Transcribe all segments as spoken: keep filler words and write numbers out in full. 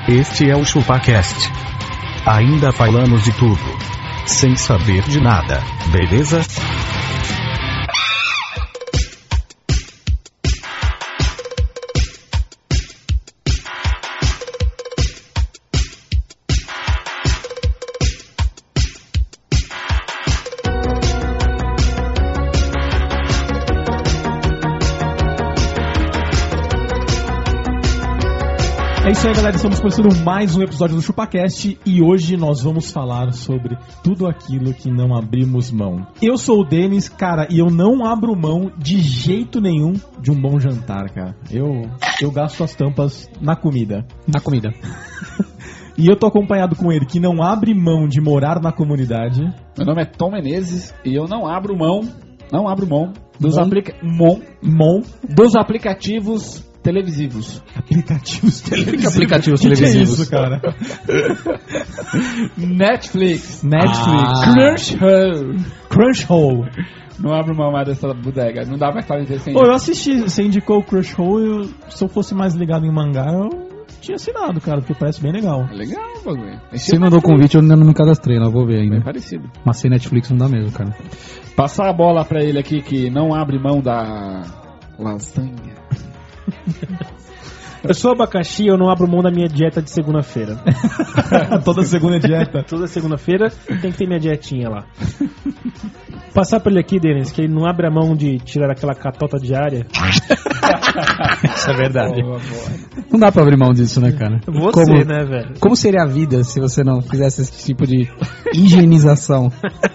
Este é o ChupaCast. Ainda falamos de tudo, sem saber de nada, beleza? É isso aí, galera, estamos começando mais um episódio do ChupaCast e hoje nós vamos falar sobre tudo aquilo que não abrimos mão. Eu sou o Denis, cara, e eu não abro mão de jeito nenhum de um bom jantar, cara. Eu, eu gasto as tampas na comida. Na comida. E eu tô acompanhado com ele, que não abre mão de morar na comunidade. Meu nome é Tom Menezes e eu não abro mão, não abro mão dos, Mon? aplica- Mon, Mon? dos aplicativos televisivos. Aplicativos televisivos. Que aplicativos que televisivos? Que é isso, cara? Netflix, Netflix. Ah. Crunchyroll. Crunchyroll. Não abro mão mais dessa bodega, não dá pra fazer sem Pô, eu assisti, você indicou o Crunchyroll e eu, se eu fosse mais ligado em mangá, eu tinha assinado, cara, porque parece bem legal. É legal o bagulho. Você mandou o convite, eu ainda não me cadastrei, não vou ver É ainda. parecido. Mas sem Netflix não dá mesmo, cara. Passar a bola pra ele aqui que não abre mão da lasanha. Eu sou abacaxi, eu não abro mão da minha dieta de segunda-feira. Toda segunda dieta. Toda segunda-feira tem que ter minha dietinha lá. Passar por ele aqui, Denis, que ele não abre a mão de tirar aquela catota diária. Isso é verdade. Boa, boa. Não dá pra abrir mão disso, né, cara? Você, como, né, velho? Como seria a vida se você não fizesse esse tipo de higienização?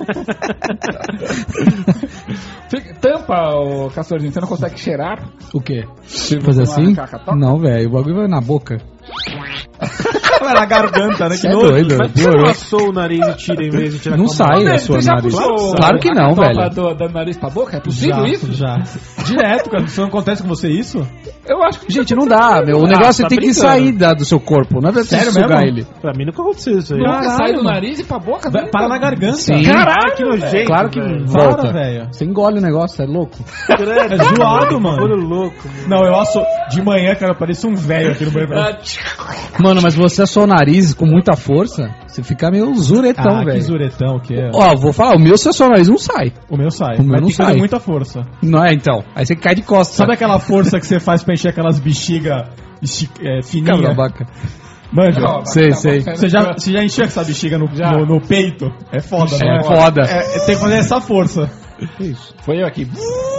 Fica- Tampa, ô Castorzinho, você não consegue cheirar? O quê? Se Fazer você não assim? arrancar a catota? Não, velho, o bagulho vai na boca. Vai na garganta, né? Que É nojo. doido. Mas você não assou o nariz e tira em vez de tirar Não com a sai mão? a sua Você já nariz. puxou Claro que a não, catota velho. Do, do nariz pra boca? É possível já, isso? Já. Direto, cara. Isso não acontece com você isso? Eu acho que Gente, não dá, meu. O Ah, negócio tá tem que brincando. sair da- do seu corpo. Não é pra você Sério sugar mesmo? ele. Pra mim nunca aconteceu isso aí. nunca Caralho, sai do mano. nariz e pra boca. Vai- nunca. Para na garganta. Sim. Caralho, que nojento, Claro que velho. volta. Para, velho. Você engole o negócio, é louco. Credo, É zoado, mano. Olho louco. mano. Não, eu asso... De manhã, cara, eu pareço um velho aqui no banheiro. Mano, mas você assou o nariz com muita força, você fica meio zuretão, Ah, que velho. zuretão que é. Ó, vou falar, o meu se assou o nariz não sai. O meu sai. O meu Mas não tem que fazer sai. muita força. Não é, então. Aí você cai de costas. Sabe aquela força que você faz pra encher aquelas bexigas esti... é, fininhas? Cabrabaca. Manja. Não, Sei, tá sei. bom. Você já, você já encheu essa bexiga no, Já. no, no peito? É foda, não é? É foda. É, tem que fazer essa força. Foi eu aqui.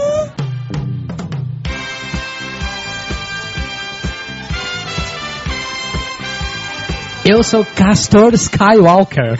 Eu sou Castor Skywalker.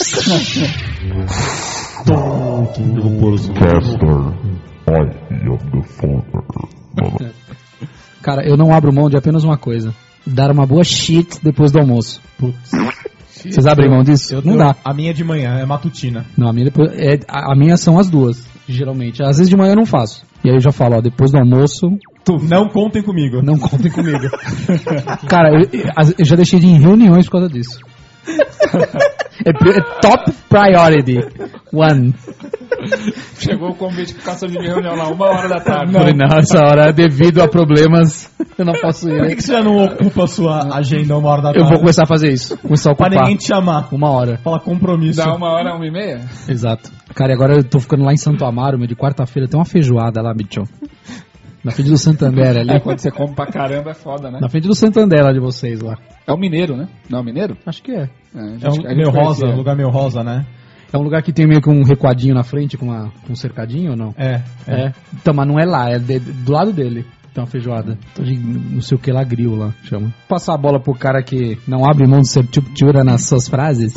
Castor, Eye of the Father. Cara, eu não abro mão de apenas uma coisa. Dar uma boa shit depois do almoço. Vocês abrem mão disso? Eu- não eu- dá. A minha de manhã é matutina. Não, a minha, depois, é, a, a minha são as duas, geralmente. Às vezes de manhã eu não faço. E aí eu já falo, ó, depois do almoço, Tu, não contem comigo. não contem comigo. Cara, eu, eu- eu já deixei de ir em reuniões por causa disso. É, pri- é top priority. One. Chegou o convite pro caça de reunião lá, uma hora da tarde. Falei, não, essa hora, devido a problemas, eu não posso Por que, ir. que você já não ocupa a sua agenda uma hora da tarde? Eu vou começar a fazer isso. Começar a Pra ocupar. ninguém te chamar. Uma hora. Fala compromisso. Dá uma hora, uma e meia? Exato. Cara, e agora eu tô ficando lá em Santo Amaro, meu, de quarta-feira tem uma feijoada lá, bicho. Na frente do Santander ali. É, quando você come pra caramba é foda, né? Na frente do Santander lá de vocês lá. É o mineiro, né? Não é o mineiro? Acho que é. É, a gente- É um a gente meio rosa, conhecia. um lugar meio rosa, né? É um lugar que tem meio que um recuadinho na frente com, uma, com um cercadinho ou não? É. É. Então, mas não é lá, é de- do lado dele. Tem uma feijoada. Tô de não sei o que lá, grill lá, chama. Passar a bola pro cara que não abre mão de ser tchuptura nas suas frases.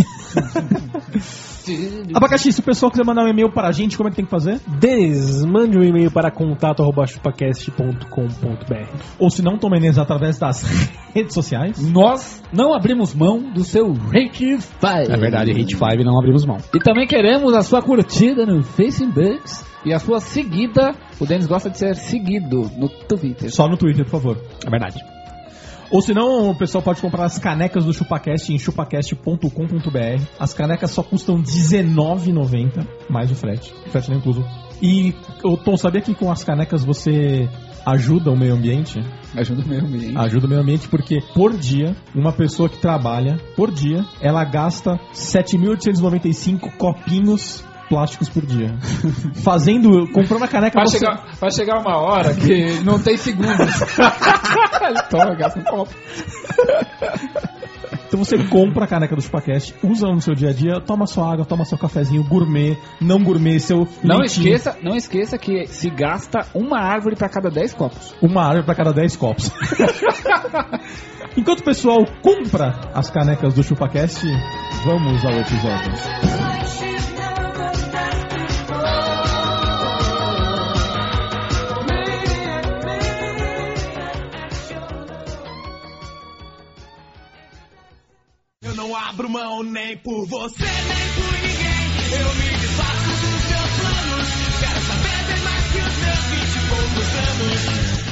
Abacaxi, se o pessoal quiser mandar um e-mail para a gente, como é que tem que fazer? Denis, mande um e-mail para contato arroba chupacast ponto com ponto b r. Ou se não, Tom Menezes através das redes sociais. Nós não abrimos mão do seu Rate cinco. É verdade, Hate cinco não abrimos mão. E também queremos a sua curtida no Facebook e a sua seguida. O Denis gosta de ser seguido no Twitter. Só no Twitter, por favor. É verdade. Ou senão o pessoal pode comprar as canecas do ChupaCast em chupacast ponto com ponto b r. As canecas só custam dezenove reais e noventa centavos, mais o frete. O frete não é incluso. E, ô, Tom, sabia que com as canecas você ajuda o meio ambiente? Ajuda o meio ambiente. Ajuda o meio ambiente porque, por dia, uma pessoa que trabalha, por dia, ela gasta sete mil oitocentos e noventa e cinco copinhos plásticos por dia. Fazendo, comprando a caneca... Vai, você... chegar, vai chegar uma hora que não tem segundos. Ele toma, gasta um copo. Então você compra a caneca do ChupaCast, usa no seu dia a dia, toma sua água, toma seu cafezinho, gourmet, não gourmet, seu Não leitinho. esqueça, não esqueça que se gasta uma árvore pra cada dez copos. Uma árvore para cada dez copos. Enquanto o pessoal compra as canecas do ChupaCast, vamos ao episódio. Eu não abro mão nem por você, nem por ninguém. Eu me desfaço dos seus planos. Quero saber bem mais que os meus vinte e poucos anos.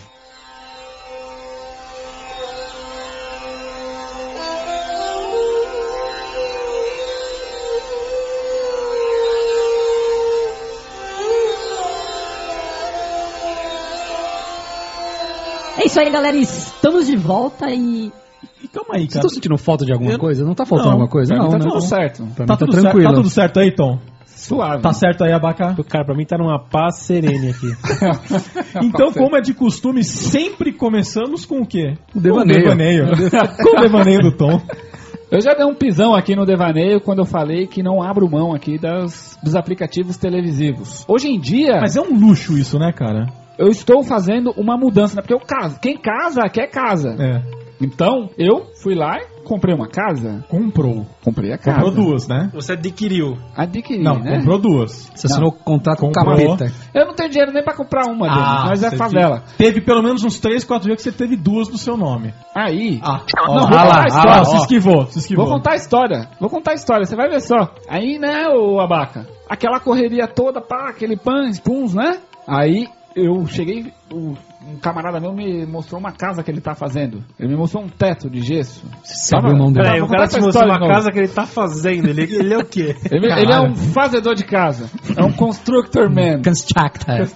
É isso aí, galera. Estamos de volta e... E calma aí, Vocês cara. estão sentindo falta de alguma Eu- coisa? Não tá faltando Não, alguma coisa? Pra Não, mim tá né? tudo certo. Pra mim Tá tá tudo, certo, tranquilo. tá tudo certo aí, Tom? Suave. Tá certo aí, Abaca? Cara, pra mim tá numa paz serene aqui. Então, como é de costume, sempre começamos com o quê? O devaneio. Com o devaneio. Com o devaneio do Tom. Eu já dei um pisão aqui no devaneio quando eu falei que não abro mão aqui das, dos aplicativos televisivos. Hoje em dia, Mas é um luxo isso, né, cara? eu estou fazendo uma mudança, né? Porque eu caso. Quem casa, quer casa. É. Então, eu fui lá e comprei uma casa. Comprou. Comprei a casa. Comprou duas, né? Você adquiriu. Adquiri, Não, né? comprou duas. Você assinou o contrato com Comprou. capeta. Eu não tenho dinheiro nem pra comprar uma deles, mas é você favela. te- Teve pelo menos uns três, quatro dias que você teve duas do seu nome. Aí, Ah, Não, ó, vou ah contar lá, a ah história, lá, ó. se esquivou, se esquivou. vou contar a história. Vou contar a história, você vai ver só. Aí, né, o Abaca, aquela correria toda, pá, aquele pães, puns, né? Aí eu cheguei, o- um camarada meu me mostrou uma casa que ele tá fazendo. Ele me mostrou um teto de gesso. Você abriu mão dele. Peraí, vou o cara contar te essa mostrou história uma de novo. casa que ele tá fazendo. Ele, ele é o quê? Ele, ele é um fazedor de casa. É um constructor man. Constructor.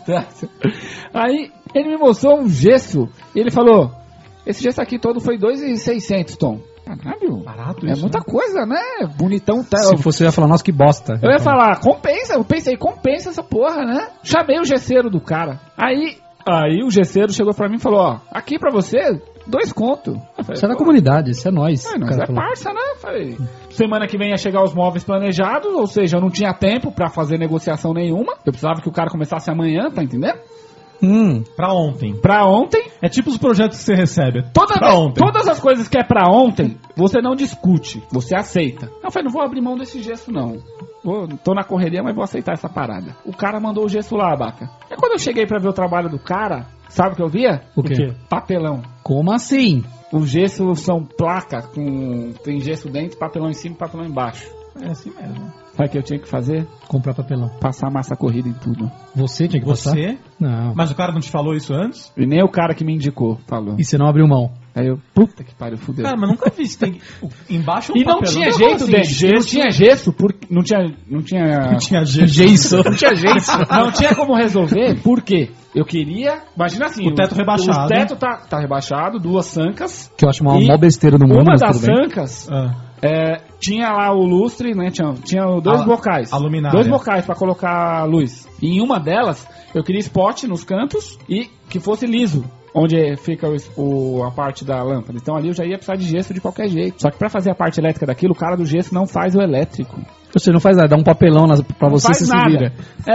Aí ele me mostrou um gesso e ele falou: esse gesso aqui todo foi dois mil e seiscentos, Tom. Caralho, Barato é isso, muita né? coisa, né? Bonitão. Tá, Se fosse, eu ia falar, nossa, que bosta. eu ia falar, compensa, eu pensei, compensa essa porra, né? Chamei o gesseiro do cara. Aí, aí o gesseiro chegou pra mim e falou: ó, aqui pra você, dois conto. Eu falei, Isso é da pô, comunidade, isso é nós. é, O nós cara é falou. parça, né? Falei, semana que vem ia chegar os móveis planejados, ou seja, eu não tinha tempo pra fazer negociação nenhuma. Eu precisava que o cara começasse amanhã, tá entendendo? Hum, Pra ontem. Pra ontem, É tipo os projetos que você recebe. toda pra vez- ontem. todas as coisas que é pra ontem, você não discute, você aceita. Eu falei, não vou abrir mão desse gesso, não. Vou, tô na correria, mas vou aceitar essa parada. O cara mandou o gesso lá, Abaca. E quando eu cheguei pra ver o trabalho do cara, sabe o que eu via? o quê? quê? Papelão. Como assim? Os gessos são placa, com tem gesso dentro, papelão em cima e papelão embaixo. É assim mesmo. Sabe o que eu tinha que fazer? Comprar papelão. Passar massa corrida em tudo. Você tinha que passar? Você? Não. Mas o cara não te falou isso antes? E nem o cara que me indicou falou. E você não abriu mão? Aí eu, puta que pariu, fudeu. Cara, mas nunca vi. Você tem... o- Embaixo é um E não papelão. tinha Como jeito, assim? Denis. Não tinha gesso, porque não tinha... Não tinha... Não tinha jeito. Jason. Não tinha jeito. Não tinha como resolver, por quê? Eu queria... Imagina assim... O teto rebaixado. O teto tá, tá rebaixado, duas sancas. Que eu acho uma E mó besteira do mundo, Uma mas das tudo bem. sancas Ah, é, tinha lá o lustre, né? Tinha, tinha dois A- bocais. a luminária. Dois bocais pra colocar luz. E em uma delas, eu queria spot nos cantos e que fosse liso. Onde fica o, o- a parte da lâmpada. Então ali eu já ia precisar de gesso de qualquer jeito. Só que pra fazer a parte elétrica daquilo, o cara do gesso não faz o elétrico. Você não faz nada, dá um papelão nas, pra Não você, faz você se nada. vira.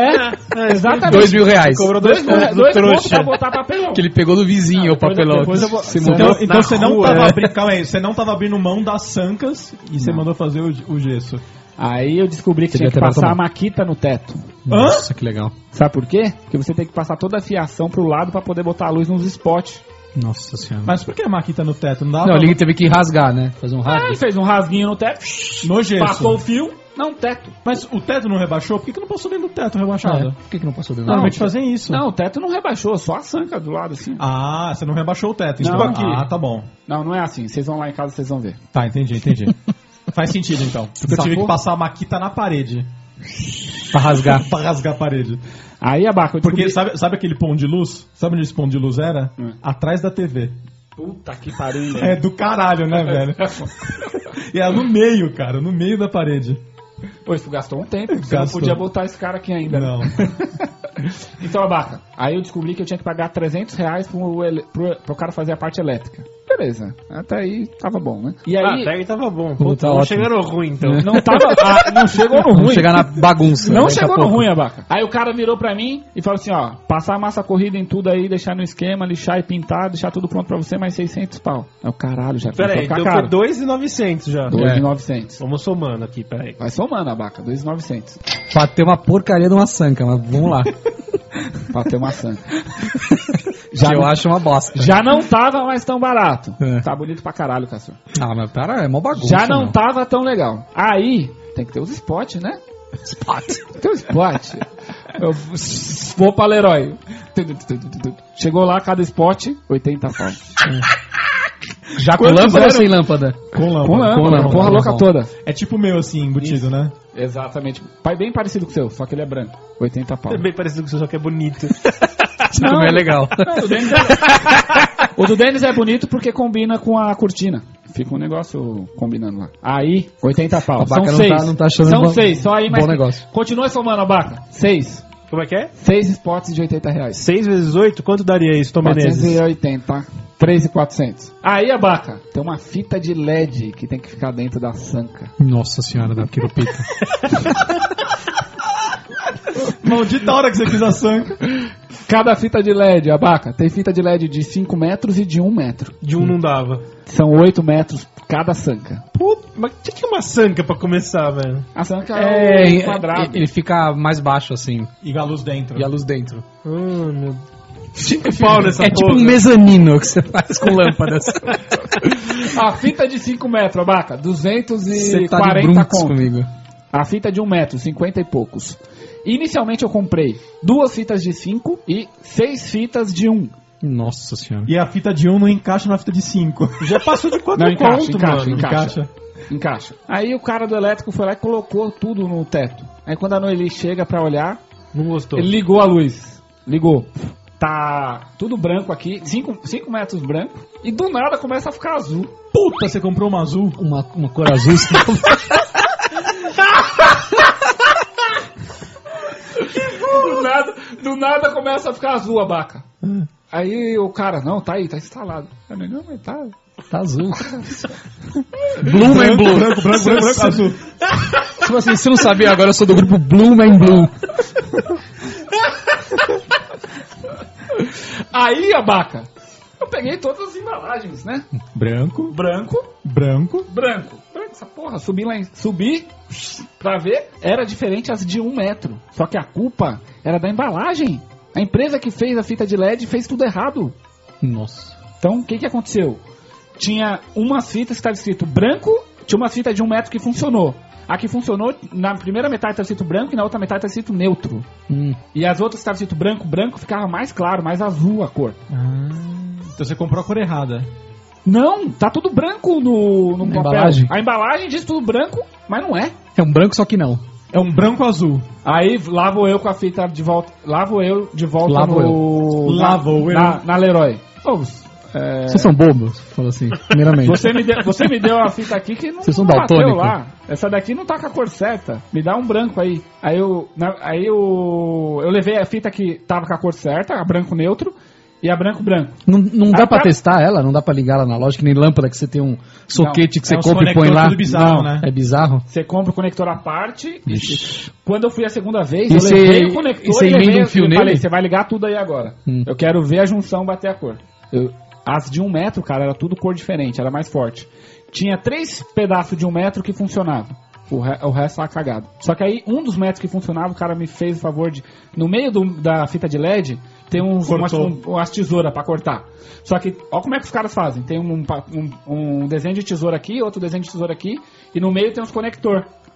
É, exatamente. Dois mil reais. Cobrou Dois, dois dois, pontos do dois pontos trouxa. pra botar papelão. Que ele pegou do vizinho o depois- papelão. depois eu vou- Você Então- mandou- Então, então na você não rua, tava é. abrindo. Calma aí, você não tava abrindo mão das sancas e você Não. mandou fazer o, o gesso. Aí eu descobri que Você tinha que devia ter passar a tomado. maquita no teto. Nossa, que legal. Sabe por quê? Porque você tem que passar toda a fiação pro lado pra poder botar a luz nos spots. Nossa senhora. Mas por que a maquita no teto? Não dá Não, pra... ele teve que rasgar, né? Fazer um Aí rasgo. ele fez um rasguinho no teto, No gesso. passou o fio, Não, teto. Mas o teto não rebaixou? Por que, que não passou dentro do teto rebaixado? É, por que, que não passou dentro? Normalmente fazem isso. Não, o teto não rebaixou, só a sanca do lado, assim. Ah, você não rebaixou o teto. Não, então. aqui. Ah, tá bom. Não, não é assim. Vocês vão lá em casa, vocês vão ver. Tá, entendi, entendi. Faz sentido, então. Porque eu tive Sacou? que passar a maquita na parede. Pra rasgar. Pra rasgar a parede. Aí, Abaca, eu Porque descobri... sabe, sabe aquele pão de luz? Sabe onde esse pão de luz era? Hum. Atrás da T V. Puta que pariu. É do caralho, né, velho? E era no meio, cara, no meio da parede. Pô, isso gastou um tempo. Você Gastou. não podia botar esse cara aqui ainda. Não. Então, Abaca, aí eu descobri que eu tinha que pagar trezentos reais pro, ele- pro, pro cara fazer a parte elétrica. Beleza. Até aí tava bom, né? E Ah, aí... até aí tava bom. Pô, Pô, tá não ótimo. chegaram ruim, então. Não tava... ah, não chegou no Vamos ruim. chegar na bagunça. Não daqui a chegou no pouco. ruim, Abaca. Aí o cara virou pra mim e falou assim, ó, passar a massa corrida em tudo aí, deixar no esquema, lixar e pintar, deixar tudo pronto pra você, mais seiscentos pau. É o caralho, já Pera aí, começou a então ficar foi caro. dois mil e novecentos já. dois mil e É. novecentos. Vamos somando aqui, peraí. Vai somando, Abaca, dois mil e novecentos. Pra ter uma porcaria de uma sanca, mas vamos lá. Pra ter uma sanca. Já eu não- acho uma bosta. Já não tava mais tão barato. É. Tá bonito pra caralho, Cassio. Ah, mas pera, é mó bagunça. Já não meu. tava tão legal. Aí, tem que ter os spots, né? Spot. Tem os spots. Eu vou pra Leroy. Chegou lá, cada spot, oitenta pau. Já com Quantos lâmpada ou eram? sem lâmpada? Com lâmpada. Com lâmpada, Com lâmpada, porra tá louca bom. toda. É tipo o meu, assim, embutido, né? Exatamente. Pai bem parecido com o seu, só que ele é branco. oitenta pau. É bem parecido com o seu, só que é bonito. Não, é legal. Não, o, do Denis é... o do Denis é bonito porque combina com a cortina. Fica um negócio combinando lá. Aí, oitenta pau. A Baca São não seis. tá- não tá achando São bom- seis, só aí, bom mas... negócio. Continua somando, Abaca. Seis. Como é que é? Seis spots de oitenta reais. seis vezes oito, quanto daria isso, Tom quatrocentos Menezes? e oitenta. três mil e quatrocentos. Aí, Abaca, tem uma fita de L E D que tem que ficar dentro da sanca. Nossa senhora da quiropita. Maldita hora que você quis a sanca. Cada fita de L E D, Abaca, tem fita de L E D de cinco metros e de um metro. De um não dava. São oito metros cada sanca. Puta, mas o que que é uma sanca pra começar, velho? A sanca É, é, um quadrado. ele fica mais baixo assim. E a luz dentro. E a luz dentro. Oh, meu... Cinco pau nessa É tipo porra. um mezanino que você faz com lâmpadas. A fita de cinco metros, Abaca, duzentos Você e tá de quarenta bruncos conto. comigo. A fita de um metro, cinquenta e poucos. Inicialmente eu comprei duas fitas de cinco e seis fitas de um. Nossa senhora. E a fita de um não encaixa na fita de cinco. Já passou de quatro Não, encaixa, conto, encaixa, mano. encaixa. Encaixa. Aí o cara do elétrico foi lá e colocou tudo no teto. Aí quando a Noeli chega pra olhar, Não gostou. ele ligou a luz. Ligou. Tá tudo branco aqui, cinco metros branco, e do nada começa a ficar azul. Puta, você comprou uma azul? Uma, uma cor azul. Do nada, do nada começa a ficar azul, Abaca. Aí o cara, não, tá aí, tá instalado. Eu falei, não, mas tá. Tá azul. Blue Man Blue. Branco, branco, branco, branco, azul. Tipo assim, você não sabia, agora eu sou do grupo Blue Man Blue. Aí, Abaca, eu peguei todas as embalagens, né? Branco, Branco, branco. branco. Branco, essa porra, subi lá em... Subi pra ver, era diferente as de um metro. Só que a culpa era da embalagem. A empresa que fez a fita de L E D fez tudo errado. Nossa. Então, o que que aconteceu? Tinha umas fitas que estava escrito branco, tinha uma fita de um metro que funcionou. A que funcionou, na primeira metade estava escrito branco e na outra metade estava escrito neutro. Hum. E as outras que estavam escrito branco, branco, ficava mais claro, mais azul a cor. Então você comprou a cor errada. Não, tá tudo branco no, no Na papel. embalagem? A embalagem diz tudo branco, mas não é. É um branco, só que não. É um branco azul. Aí lá vou eu com a fita de volta. Lá vou eu de volta Lá vou no. eu. na, Lá vou eu. Na, na Leroy. Ô, é, Vocês são bobos, fala assim, primeiramente. Você me, deu, você me deu a fita aqui que não, Vocês são não bateu daltônico. lá. Essa daqui não tá com a cor certa. Me dá um branco aí. Aí eu, na- aí eu, eu levei a fita que tava com a cor certa, a branco neutro, e a branco branco. Não, não dá Ah, pra tá. testar ela? Não dá pra ligar ela na loja? Que nem lâmpada que você tem um soquete que você é uns compra e põe conector lá. tudo bizarro, Não, né? É bizarro? Você compra o conector à parte. e- Ixi. Quando eu fui a segunda vez, E eu você- levei o conector e você e levei, emenda um fio eu nele? falei, você vai ligar tudo aí agora. Hum. Eu quero ver a junção bater a cor. Eu- as de um metro, cara, era tudo cor diferente, era mais forte. Tinha três pedaços de um metro que funcionavam. O, re, o resto tava cagado. Só que aí, um dos metros que funcionava, o cara me fez o favor de... No meio do- da fita de L E D, tem uns, umas, Cortou. um, umas tesouras pra cortar. Só que, ó como é que os caras fazem. Tem um, um, um desenho de tesoura aqui, outro desenho de tesoura aqui, e no meio tem uns conector.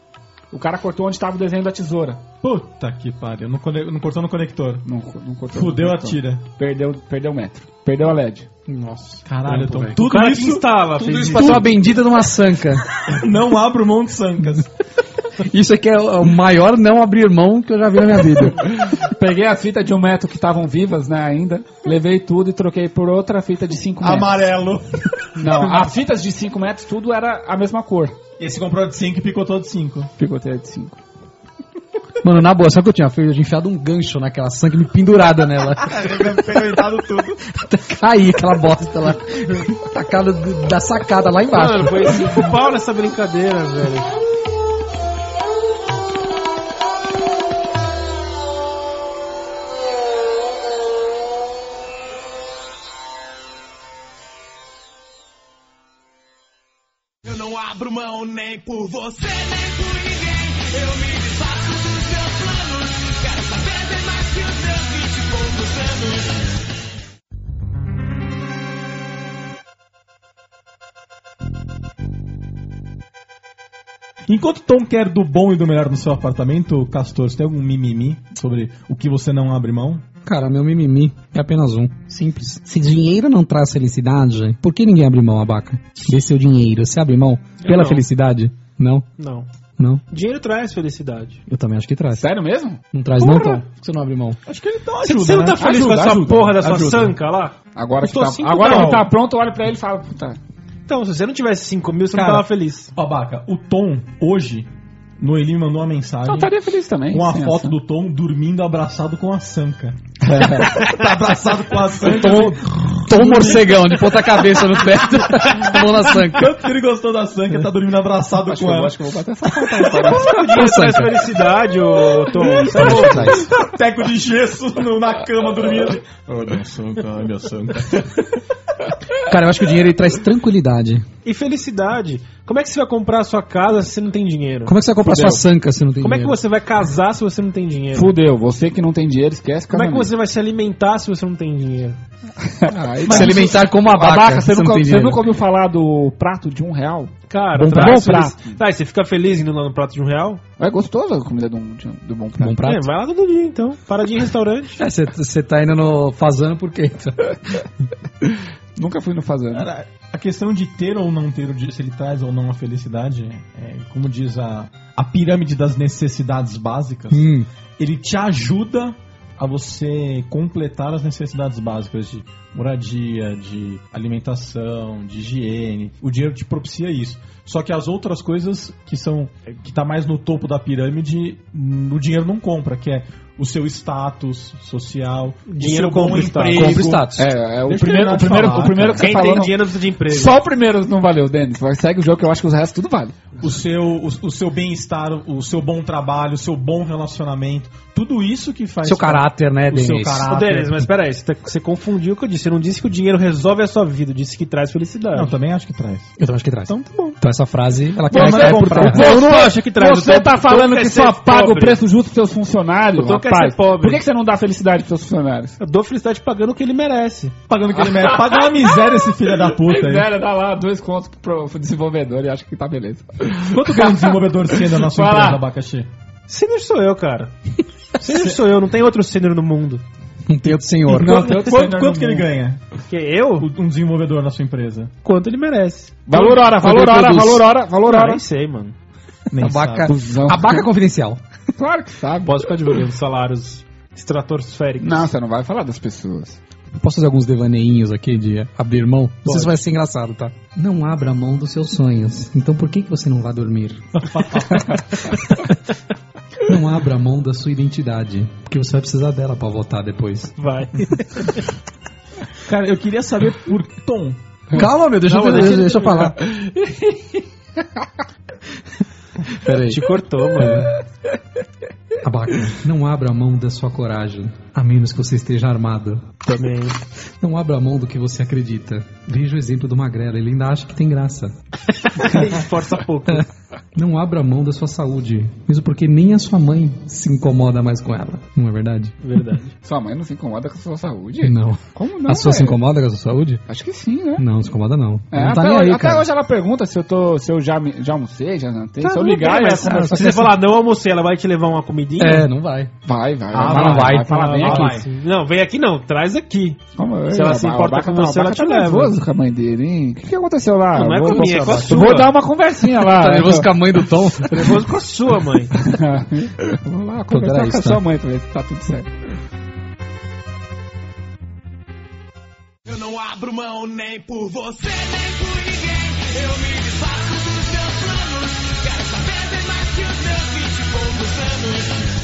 O cara cortou onde tava o desenho da tesoura. Puta que pariu. Não, cone- não cortou no conector. Não, não cortou. Fudeu não a cortou. tira. Perdeu, perdeu o metro. Perdeu a L E D. Nossa. Caralho, Tom. O Tudo cara isso que instala, Tudo fez isso isso. pra ter uma bendita de uma sanca. não abro mão de sancas. Isso aqui é o o maior não abrir mão que eu já vi na minha vida. Peguei as fitas de um metro que estavam vivas, né, ainda. Levei tudo e troquei por outra fita de cinco metros. Amarelo. Não, as fitas de cinco metros, tudo era a mesma cor. Esse comprou de cinco e picotou de cinco. Picotei de cinco. Mano, na boa, sabe o que eu tinha feito? Eu tinha enfiado um gancho naquela sanca e me pendurada nela. Fermentado tudo. Até cair aquela bosta lá. Tacada da sacada lá embaixo. Mano, foi cinco pau nessa brincadeira, velho. Eu não abro mão nem por você, nem por ninguém. Eu me desfaço dos seus planos. Quero saber bem mais que os meus vinte e poucos anos. Enquanto Tom quer do bom e do melhor no seu apartamento, Castor, você tem algum mimimi sobre o que você não abre mão? Cara, meu mimimi é apenas um. Simples. Se dinheiro não traz felicidade, por que ninguém abre mão, Abaca? Dê seu dinheiro. Você abre mão pela não. felicidade? Não? Não. Não? Dinheiro traz felicidade. Eu também acho que traz. Sério mesmo? Não traz não, Tom? Por que você não abre mão? Acho que ele dá uma Você, ajuda, você não né? tá feliz Ajuda, com essa ajuda, porra da sua ajuda. sanca lá? Agora que Custou tá, cinco agora pau. que tá pronto, eu olho pra ele e falo, puta. Então, se você não tivesse cinco mil, você Cara, não tava feliz. Babaca, o Tom, hoje, no ele me mandou uma mensagem Eu estaria feliz também. com a sem foto essa. do Tom dormindo abraçado com a sanca. tá abraçado com a sanca. Tom, Tom morcegão de ponta cabeça no pé, tomou na sanca. Tanto que ele gostou da sanca, tá dormindo abraçado Acho com que, eu, ela. acho que eu vou bater essa foto aí. Tá? O dinheiro traz felicidade, ô Tom. Você é louco. Teco de gesso no- na cama dormindo. Ai, minha sanca, ai, minha sanca. Cara, eu acho que o dinheiro ele traz tranquilidade. E felicidade. Como é que você vai comprar a sua casa se você não tem dinheiro? Como é que você vai comprar Fudeu. sua sanca se não tem Como é que dinheiro? você vai casar se você não tem dinheiro? Fudeu, você que não tem dinheiro, esquece Como é que casamento. você vai se alimentar se você não tem dinheiro? Ah, aí- Se alimentar como a vaca, Abaca, você, você não nunca, tem você dinheiro. nunca ouviu falar do prato de um real? Cara, Bom traz prato. feliz- Tá, e você fica feliz indo lá no prato de um real? É gostoso a comida do, de, do bom prato. Bom prato? É, vai lá todo dia então. Para de ir em restaurante. É, você tá indo no fazano por quê? Nunca fui no fazenda. Cara, a questão de ter ou não ter, o di- se ele traz ou não a felicidade, é, como diz a, a pirâmide das necessidades básicas, Hum. ele te ajuda a você completar as necessidades básicas de moradia, de alimentação, de higiene. O dinheiro te propicia isso. Só que as outras coisas que são que tá mais no topo da pirâmide, hum, o dinheiro não compra, que é o seu status social, Dinheiro o seu bom compra status. emprego. Compra status. É, é o Deixa eu primeiro, terminar o de primeiro, falar, o primeiro cara. que você Quem falou. tem não- dinheiro precisa de emprego. Só o primeiro não valeu, Denis. Vai- Segue o jogo que eu acho que os restos tudo vale. o seu, o, o seu bem-estar, o seu bom trabalho, o seu bom relacionamento, tudo isso que faz Seu caráter, né, o seu Denis? caráter. Ô, Denis, mas peraí, você, tá- você confundiu o que eu disse. Você não disse que o dinheiro resolve a sua vida, disse que traz felicidade. Não, também acho que traz. Eu também acho que traz. Então tá bom. Então essa frase, ela Bom, quer mas cair é bom por pra- terra. Eu não acho que traz. Você O Tom- tá o Tom falando quer que ser só paga o pobre. preço justo pros seus funcionários, O Tom quer rapaz. ser pobre. Por que, que você não dá felicidade pros seus funcionários? Eu dou felicidade pagando o que ele merece. Pagando o que ele merece. Paga uma miséria esse filho da puta aí. Sério, dá lá dois contos pro desenvolvedor e acho que tá beleza. Quanto ganha um desenvolvedor sênior na sua Vai empresa, lá. abacaxi? Sênior sou eu, cara. Sênior sou eu, não tem outro sênior no mundo. Não tem outro senhor. Não, Quanto, tem outro quanto- sênior quanto no que ele mundo. ganha? Que eu? O- Um desenvolvedor na sua empresa? Quanto ele merece. Valor hora, valor Quanto ele hora, produz? valor hora, valor Ah, hora. nem sei, mano. Nem Abaca, sabe. Cusão. abaca confidencial. Claro que sabe. Posso ficar divulgando salários estratosféricos. Não, você não vai falar das pessoas. Posso fazer alguns devaneinhos aqui de abrir mão? Não sei se vai ser engraçado, tá? Não abra mão dos seus sonhos. Então por que, que você não vai dormir? Não abra mão da sua identidade. Porque você vai precisar dela pra votar depois. Vai. Cara, eu queria saber por Tom. Calma, meu, deixa, Não, eu, deixa deixa, ele deixa eu falar. Pera aí. Te cortou, mano. Abaca, não abra mão da sua coragem. A menos que você esteja armado. Também. Não abra mão do que você acredita. Veja o exemplo do Magrelo, ele ainda acha que tem graça. Força pouco. Não abra mão da sua saúde, mesmo porque nem a sua mãe se incomoda mais com ela. Não é verdade? Verdade. Sua mãe não se incomoda com a sua saúde? Não. Como não, A sua se velho? incomoda com a sua saúde? Acho que sim, né? Não, se incomoda não. É, não tá até nem hoje, aí, até cara. hoje ela pergunta se eu, tô, se eu já, me- já almocei, já jantei. Tá, se eu tudo ligar, bem, ela mas conversa. se você falar não almocei, ela vai te levar uma comidinha? É, não vai. Vai, vai. Ah, vai, não vai. vai falar bem Ah, aqui. vai. Não, vem aqui não, traz aqui. Como, Se ela é, se o importa Abaca com tá- você, o ela Abaca te tá leva. nervoso com a mãe dele, hein? O que, que aconteceu lá? Não, não é Vou- com a minha, é com a eu sua. Vou dar uma conversinha lá. Tá nervoso com a mãe do Tom? Nervoso com a sua mãe. Vamos lá Então, conversar peraí, com a tá. sua mãe pra ver se tá tudo certo. Eu não abro mão nem por você, nem por ninguém. Eu me desfaço dos teus planos. Quero saber bem mais que os meus vinte e poucos anos.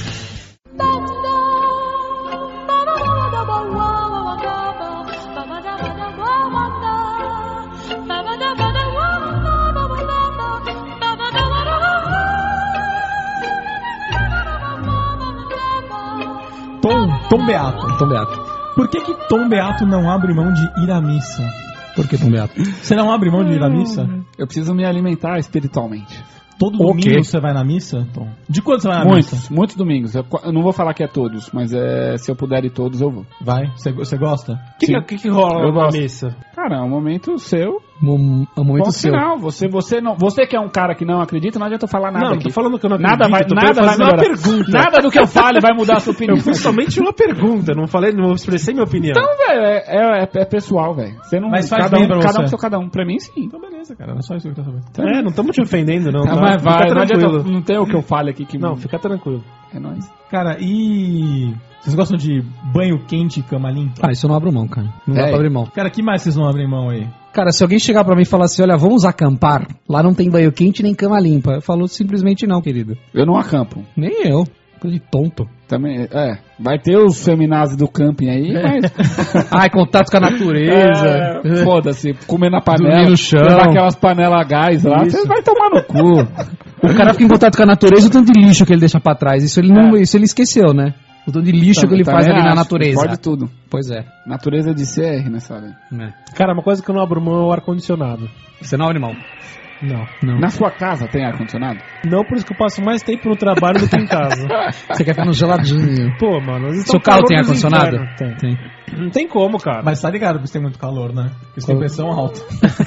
Tom, Tom Beato. Tom Beato. Por que que Tom Beato não abre mão de ir à missa? Por que Tom Beato? Você não abre mão de ir à missa? Eu preciso me alimentar espiritualmente. Todo O domingo quê? você vai na missa, Tom? De quando você vai na Muitos, missa? muitos domingos. Eu, eu não vou falar que é todos, mas é, se eu puder ir todos, eu vou. Vai? Você você gosta? O que, Sim. que, que rola Eu na gosto. missa? Cara, é um momento seu. Um, um momento Ponto seu. final. Você, você, não, você que é um cara que não acredita, não adianta eu falar nada Não, não aqui. tô falando que eu não acredito. Nada vai, tô nada vai fazendo uma melhorar. pergunta. Nada do que eu fale vai mudar a sua opinião. Eu fiz somente uma pergunta, não falei, não expressei minha opinião. Então, velho, é, é, é pessoal, velho. Você não. Mas faz cada bem um, pra cada você. um com seu cada um. Pra mim, sim. Então beleza, cara. Não é só isso que eu quero saber. É, não estamos te ofendendo, não. Tá, tá? mas vai, Fica não adianta. tranquilo. Não tem o que eu fale aqui que. Não, fica tranquilo. É nóis. Cara, e... Vocês gostam de banho quente e cama limpa? Ah, isso eu não abro mão, cara. Não dá É. pra abrir mão. Cara, que mais vocês não abrem mão aí? Cara, se alguém chegar pra mim e falar assim, olha, vamos acampar, lá não tem banho quente nem cama limpa. Eu falo simplesmente não, querido. Eu não acampo. Nem eu. Coisa de tonto. Também, é. Vai ter os feminazes do camping aí, mas. Ai, contato com a natureza. É, foda-se, comer na panela. Dormir no chão. Levar aquelas panelas a gás lá, você vai tomar no cu. O cara fica em contato com a natureza e o tanto de lixo que ele deixa pra trás. Isso ele, não, isso ele esqueceu, né? O tanto de lixo que ele faz ali Também na acho, natureza. Pode tudo. Pois é. Natureza de C R nessa hora. Cara, uma coisa que eu não abro mão é o ar-condicionado. Você não abre mão. Não. Não. Na sua casa tem ar-condicionado? Não, por isso que eu passo mais tempo no trabalho do que em casa. Você quer ficar no geladinho. Pô, mano. às vezes Seu tá um carro calor tem dos ar-condicionado? infernos. Tem. Tem. Não tem como, cara. Mas tá ligado que você tem muito calor, né? Porque você tem pressão alta.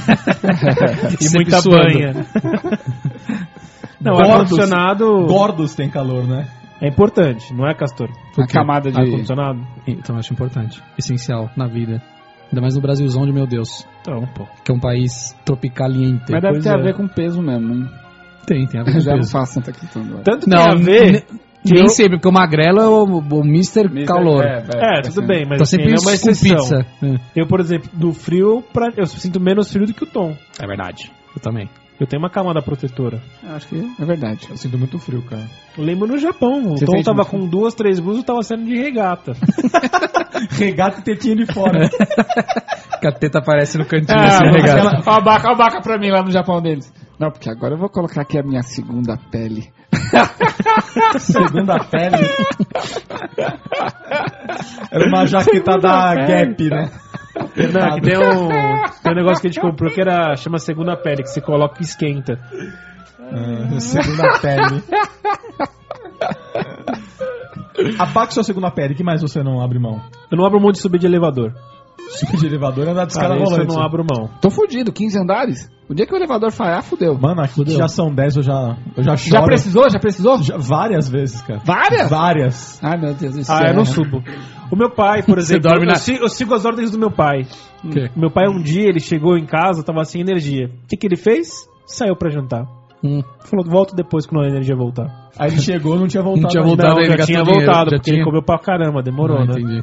E Sempre muita suando. banha. Não, o Gordos. ar-condicionado Gordos tem calor, né? é importante, não é, Castor? A camada de. Ar-condicionado? Então eu acho importante. Essencial na vida. Ainda mais no Brasilzão de meu Deus. Então, pô. Que é um país tropicaliente. Mas deve Pois ter é. a ver com peso mesmo, hein? Tem, tem a ver com Já não peso. faço Santa Cristão. Tanto Não, tem a ver... ne- que nem eu- sempre, porque o magrelo é o, o mister Calor. É, tudo bem, mas Tá assim, sempre ele é uma com exceção. pizza. É. Eu, por exemplo, do frio, pra... eu sinto menos frio do que o Tom. É verdade. Eu também. Eu tenho uma camada protetora. Acho que é verdade. Eu sinto muito frio, cara. Eu lembro no Japão, o Você Tom sente tava muito com duas, três blusas e tava saindo de regata. Regata e tetinha de fora. Que a teta aparece no cantinho Ah, assim, aquela- regata. ó a vaca, ó a vaca pra mim lá no Japão deles. Não, porque agora eu vou colocar aqui a minha segunda pele. Segunda pele. Era uma jaqueta da Gap, né? Não, que tem um, tem um negócio que a gente comprou que era, chama segunda pele, que você coloca e esquenta. Ah, segunda pele. Apague sua segunda pele. O que mais você não abre mão? Eu não abro mão de subir de elevador. Subir de elevador é andar de escada Cara, isso eu rolante. não abro mão. Tô fudido, quinze andares. O dia que o elevador falhar, fudeu. Mano, aqui já são dez, eu já, eu já choro. Já precisou? Já precisou? Já- várias vezes, cara. Várias? Várias. Ai, meu Deus do céu. Ah, eu não subo. O meu pai, por Você exemplo, dorme eu, na- sigo, eu sigo as ordens do meu pai. O quê? Meu pai um dia, ele chegou em casa, tava sem energia. O que que ele fez? Saiu pra jantar. Hum. Falou, volto depois quando a energia voltar. Aí ele chegou, não tinha voltado. Não tinha ainda. voltado. Não, ele já gastou tinha dinheiro, voltado, já porque tinha? ele comeu pra caramba, demorou, Ah, né? entendi.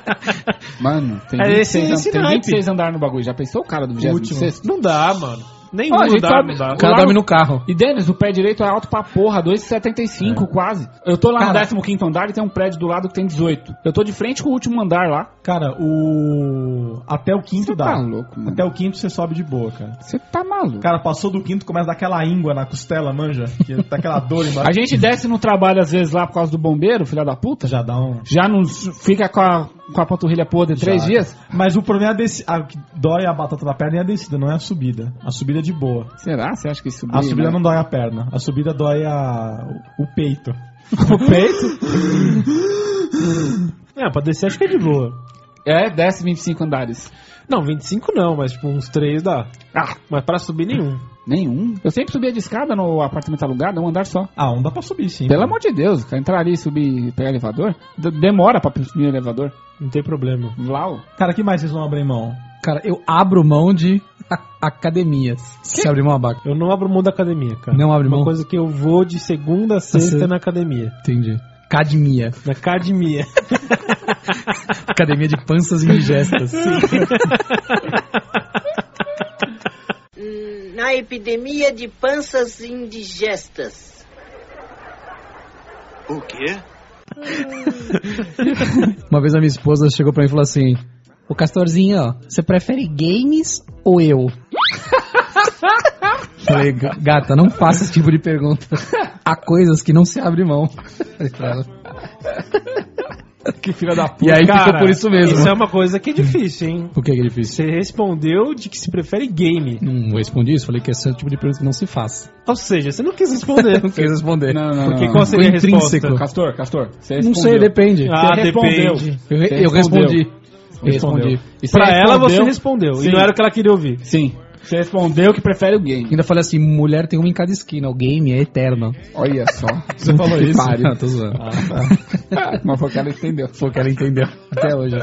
Mano, tem É vinte e esse- seis, an- esse tem naipe. vinte e seis andares no bagulho. Já pensou o cara do vigésimo último. sexto? Não dá, mano. Nenhum Ó, a gente dá, sobe- não dá. O cara Lá dorme no- no carro. E Denis, o pé direito é alto pra porra, dois e setenta e cinco quase. Eu tô lá Cara- no décimo quinto andar e tem um prédio do lado que tem dezoito. Eu tô de frente com o último andar lá. Cara, o. Até o quinto Você dá. tá louco, mano. Até o quinto você sobe de boa, cara. Você tá maluco. Cara, passou do quinto, começa a dar aquela íngua na costela, manja? Que tá aquela dor embaixo. A gente desce no trabalho às vezes lá por causa do bombeiro, filha da puta. Já dá um. Já não fica com a, com a panturrilha podre três Já. dias? Mas o problema é a descida. A que dói a batata da perna é a descida, não é a subida. A subida é de boa. Será? Você acha que isso A subida não dói a perna. A subida dói a... o peito. O peito? É, pra descer acho que é de boa. É, desce vinte e cinco andares. Não, vinte e cinco não, mas tipo uns três dá. Ah, Mas pra subir nenhum. nenhum. Eu sempre subia de escada no apartamento alugado, um andar só. Ah, um dá pra subir, sim. Pelo amor de Deus, cara, entrar ali e subir e pegar elevador, d- demora pra subir o elevador. Não tem problema. Lau. Cara, o que mais vocês vão abrir mão? Cara, eu abro mão de a- academias. Se abrir mão, abaca. Eu não abro mão da academia, cara. Não abre Uma mão? coisa que eu vou de segunda a sexta Você- na academia. Entendi. Academia. Na academia. Academia de panças indigestas. Na epidemia de panças indigestas. O quê? Uma vez a minha esposa chegou pra mim e falou assim: ô Castorzinho, ó, você prefere games ou eu? Falei, "Ga- gata, não faça esse tipo de pergunta. Há coisas que não se abre mão. Falei pra ela. Que filha da puta. E aí Cara, ficou por isso mesmo. Isso é uma coisa que é difícil, hein? Por que que é difícil? Você respondeu de que se prefere game. Não respondi isso, falei que esse é o tipo de pergunta que não se faz. Ou seja, você não quis responder. Não quis responder. Não, não, Porque não. qual seria a Foi resposta? intrínseco. Castor, Castor, você Não respondeu. sei, depende. Ah, Você respondeu. depende. Eu, re- Você eu respondeu. respondi. Eu respondi. E você Pra ela você respondeu- respondeu. Sim. E não era o que ela queria ouvir. Sim. Você respondeu que prefere o game. Ainda falei assim, mulher tem uma em cada esquina, o game é eterno. Olha só. Você falou Que isso? pariu. Não, tô zoando. Mas foi o que ela entendeu. Foi o que ela entendeu até hoje.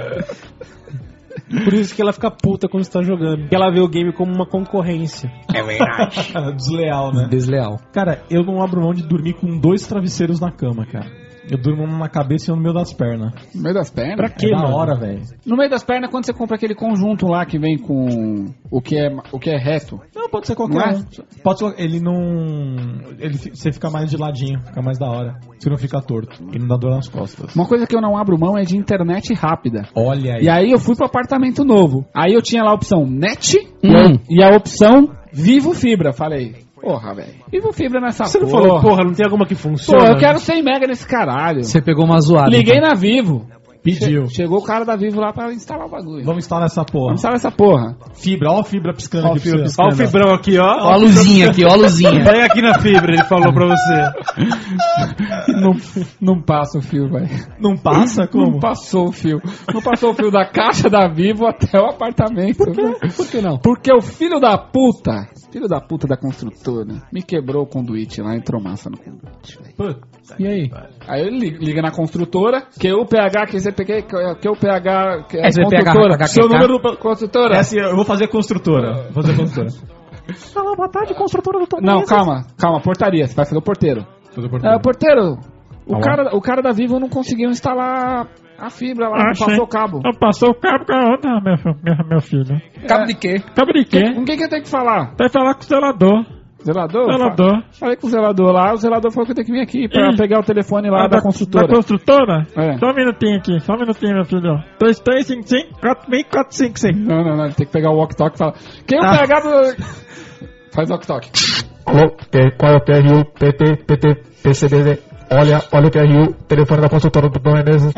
Por isso que ela fica puta quando você tá jogando. Porque ela vê o game como uma concorrência. Desleal, né? Desleal. Cara, eu não abro mão de dormir com dois travesseiros na cama, cara. Eu durmo um na cabeça e um no meio das pernas. No meio das pernas? Pra quê, É da mano? hora, velho. No meio das pernas, quando você compra aquele conjunto lá que vem com o que é, o que é reto. Não, pode ser Não qualquer é? um. Pode ser, ele não... Ele, fi- você fica mais de ladinho, fica mais da hora. Você não fica torto e não dá dor nas costas. Uma coisa que eu não abro mão é de internet rápida. Olha aí. E aí eu fui pro apartamento novo. Aí eu tinha lá a opção Net Hum. e a opção Vivo Fibra. Falei, porra, velho. Vivo Fibra nessa Você não porra. falou, porra, não tem alguma que Pô, funciona? eu quero cem mega nesse caralho. Você pegou uma zoada. Liguei então. na Vivo. Pediu. Che- chegou o cara da Vivo lá pra instalar o bagulho. Vamos instalar essa porra. Vamos instalar essa porra. Fibra, ó a fibra piscando Ó a aqui fibra pra você. Ó o fibrão aqui, ó. Ó a luzinha aqui, ó a luzinha. Pega aqui na fibra, ele falou pra você. Não, não passa o fio, velho. Não passa? Como? Não passou o fio. Não passou o fio da caixa da Vivo até o apartamento. Por quê? Por que não? Porque o filho da puta, filho da puta da construtora, me quebrou o conduíte lá, entrou massa no conduíte, velho. E aí? Aí ele liga, liga na construtora, que o P H, que você peguei, que o P H, que é S V P H, construtora, H Q K. seu número da construtora. É assim, eu vou fazer construtora. Vou fazer construtora. Alô, boa tarde, construtora do Tom. Não, calma, calma, portaria, você vai fazer o porteiro. Fazer É, porteiro. porteiro, o Tá cara, o cara da Vivo não conseguiu instalar a fibra lá, não passou o cabo. Passou o cabo com a outra, meu, meu, meu filho. Cabo de quê? Cabo de quê? Com quem que eu tenho que falar? Vai falar com o zelador. Zelador? Zelador. Fa- Falei com o zelador lá, o zelador falou que eu tenho que vir aqui pra Ih. pegar o telefone lá Ah, da, construtora. Da construtora? É. Só um minutinho aqui, só um minutinho, meu filho. três três cinco cinco quatro seis quatro cinco seis. Não, não, não, ele tem que pegar o walk-talk e falar. Quem é o Ah. P H do... Faz walk-talk. Alô, P- qual é o P R U, P T, P T, P C D D? Olha, olha o P R U, telefone da consultora do Dom Menezes.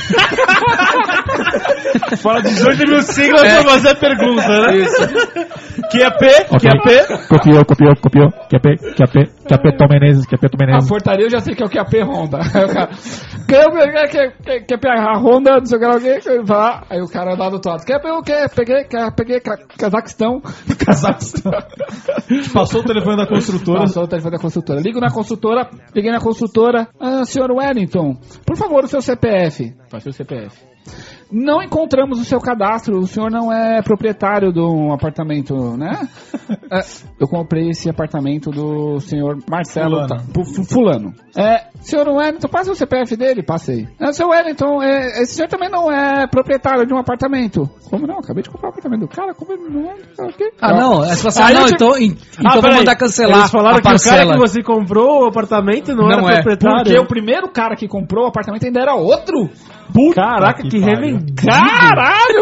Fala dezoito mil siglas pra fazer a pergunta, né? Isso. Que é P? Que Ok. é P? Copiou, copiou, copiou. Que é P, que é P, que é P Tom Menezes, que é P Tom A Menezes. portaria eu já sei que é o Q A P Honda. Aí o cara. Quem é o que, que, que, que, que a Honda, não sei o que lá, o que, ele vai lá, aí o cara lá do outro lado. Quem é o que? Peguei, que- peguei Ca- Cazaquistão. Cazaquistão. Passou o telefone da construtora. Passou o telefone da construtora. Ligo na construtora, liguei na construtora. Ah, senhor Wellington, por favor, o seu C P F. Passei o C P F. não encontramos o seu cadastro, o senhor não é proprietário de um apartamento, né? É, eu comprei esse apartamento do senhor Marcelo Fulano. tá, fu- Fulano. É, senhor Wellington, passa o C P F dele? Passei. É, senhor Wellington, é, esse senhor também não é proprietário de um apartamento? Como não? Acabei de comprar o apartamento do cara, como ele não é? Okay. Ah, não, é só assim, Aí ah, não, eu te- então, en- então vou peraí. mandar cancelar Eles falaram a que o cara parcela. que você comprou o apartamento não, Não era é. proprietário. Porque o primeiro cara que comprou o apartamento ainda era outro? Caraca, que, que pariu. revendido. Caralho!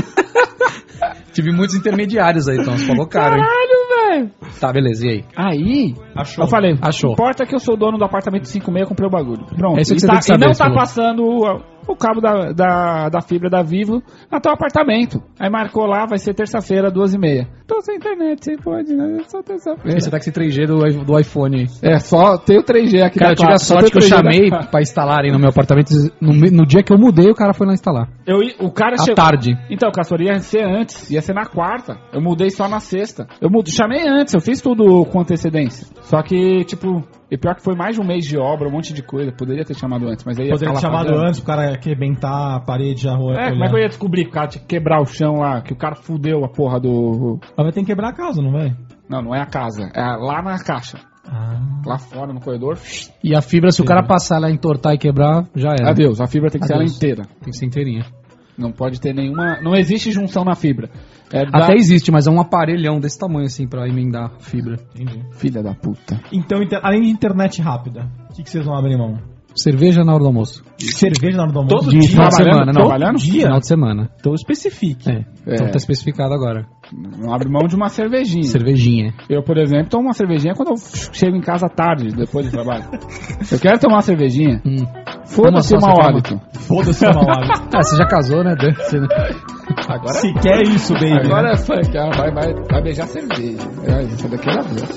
Tive muitos intermediários aí, então, você pagou caro, hein? Caralho, velho! Tá, beleza, e aí? Aí, Achou. eu falei, Achou. importa que eu sou dono do apartamento cinco seis, comprei o bagulho. Pronto. É isso que e, você tá- tem que saber, e não você tá falou. passando o, o cabo da, da, da fibra da Vivo até o apartamento. Aí marcou lá, vai ser terça-feira, duas e meia. Tô sem internet, sem pode, né? Só terça-feira. Você tá com esse três G do, i- do iPhone aí. É, só tem o três G aqui Cara, da eu tive a classe, só sorte que tem eu o três G chamei da- pra instalarem no meu apartamento. No, me- no dia que eu mudei, o cara foi lá instalar. Eu, i- o cara À chegou... tarde. Então, Castor, ia ser antes, ia ser na quarta. Eu mudei só na sexta. Eu mudei, chamei antes, eu fiz tudo com antecedência. Só que, tipo, e pior que foi mais de um mês de obra, um monte de coisa. Poderia ter chamado antes, mas aí ia Poderia ter ficar lá chamado pagando. antes pro cara arrebentar a parede da rua. É, como é que eu ia descobrir que o cara tinha que quebrar o chão lá, que o cara fudeu a porra do... Mas vai ter que quebrar a casa, não vai? Não, não é a casa, é lá na caixa. Ah. Lá fora, no corredor. E a fibra, se o cara passar lá, entortar e quebrar, já era. Adeus, a fibra tem que ser ela Adeus. inteira. Tem que ser inteirinha. Não pode ter nenhuma... Não existe junção na fibra. É da... Até existe, mas é um aparelhão desse tamanho, assim, pra emendar a fibra. Entendi. Filha da puta. Então, inter- além de internet rápida, o que, que vocês vão abrir mão? Cerveja na hora do almoço. Cerveja na hora do almoço? Todo De dia, final de trabalhando, semana, não. trabalhando? Dia? Final de semana. Então especifique. É. Então tá especificado agora. Não abre mão de uma cervejinha. Cervejinha. Eu, por exemplo, tomo uma cervejinha quando eu chego em casa tarde, depois do trabalho. Eu quero tomar uma cervejinha. Hum. Foda-se Como o só mau você hálito. Foda-se o mau hálito. Ah, você já casou, né? Deve-se, né? Agora, Se quer isso, baby. agora né? é funk, ah, vai, vai, vai beijar cerveja. É, isso daqui era boa.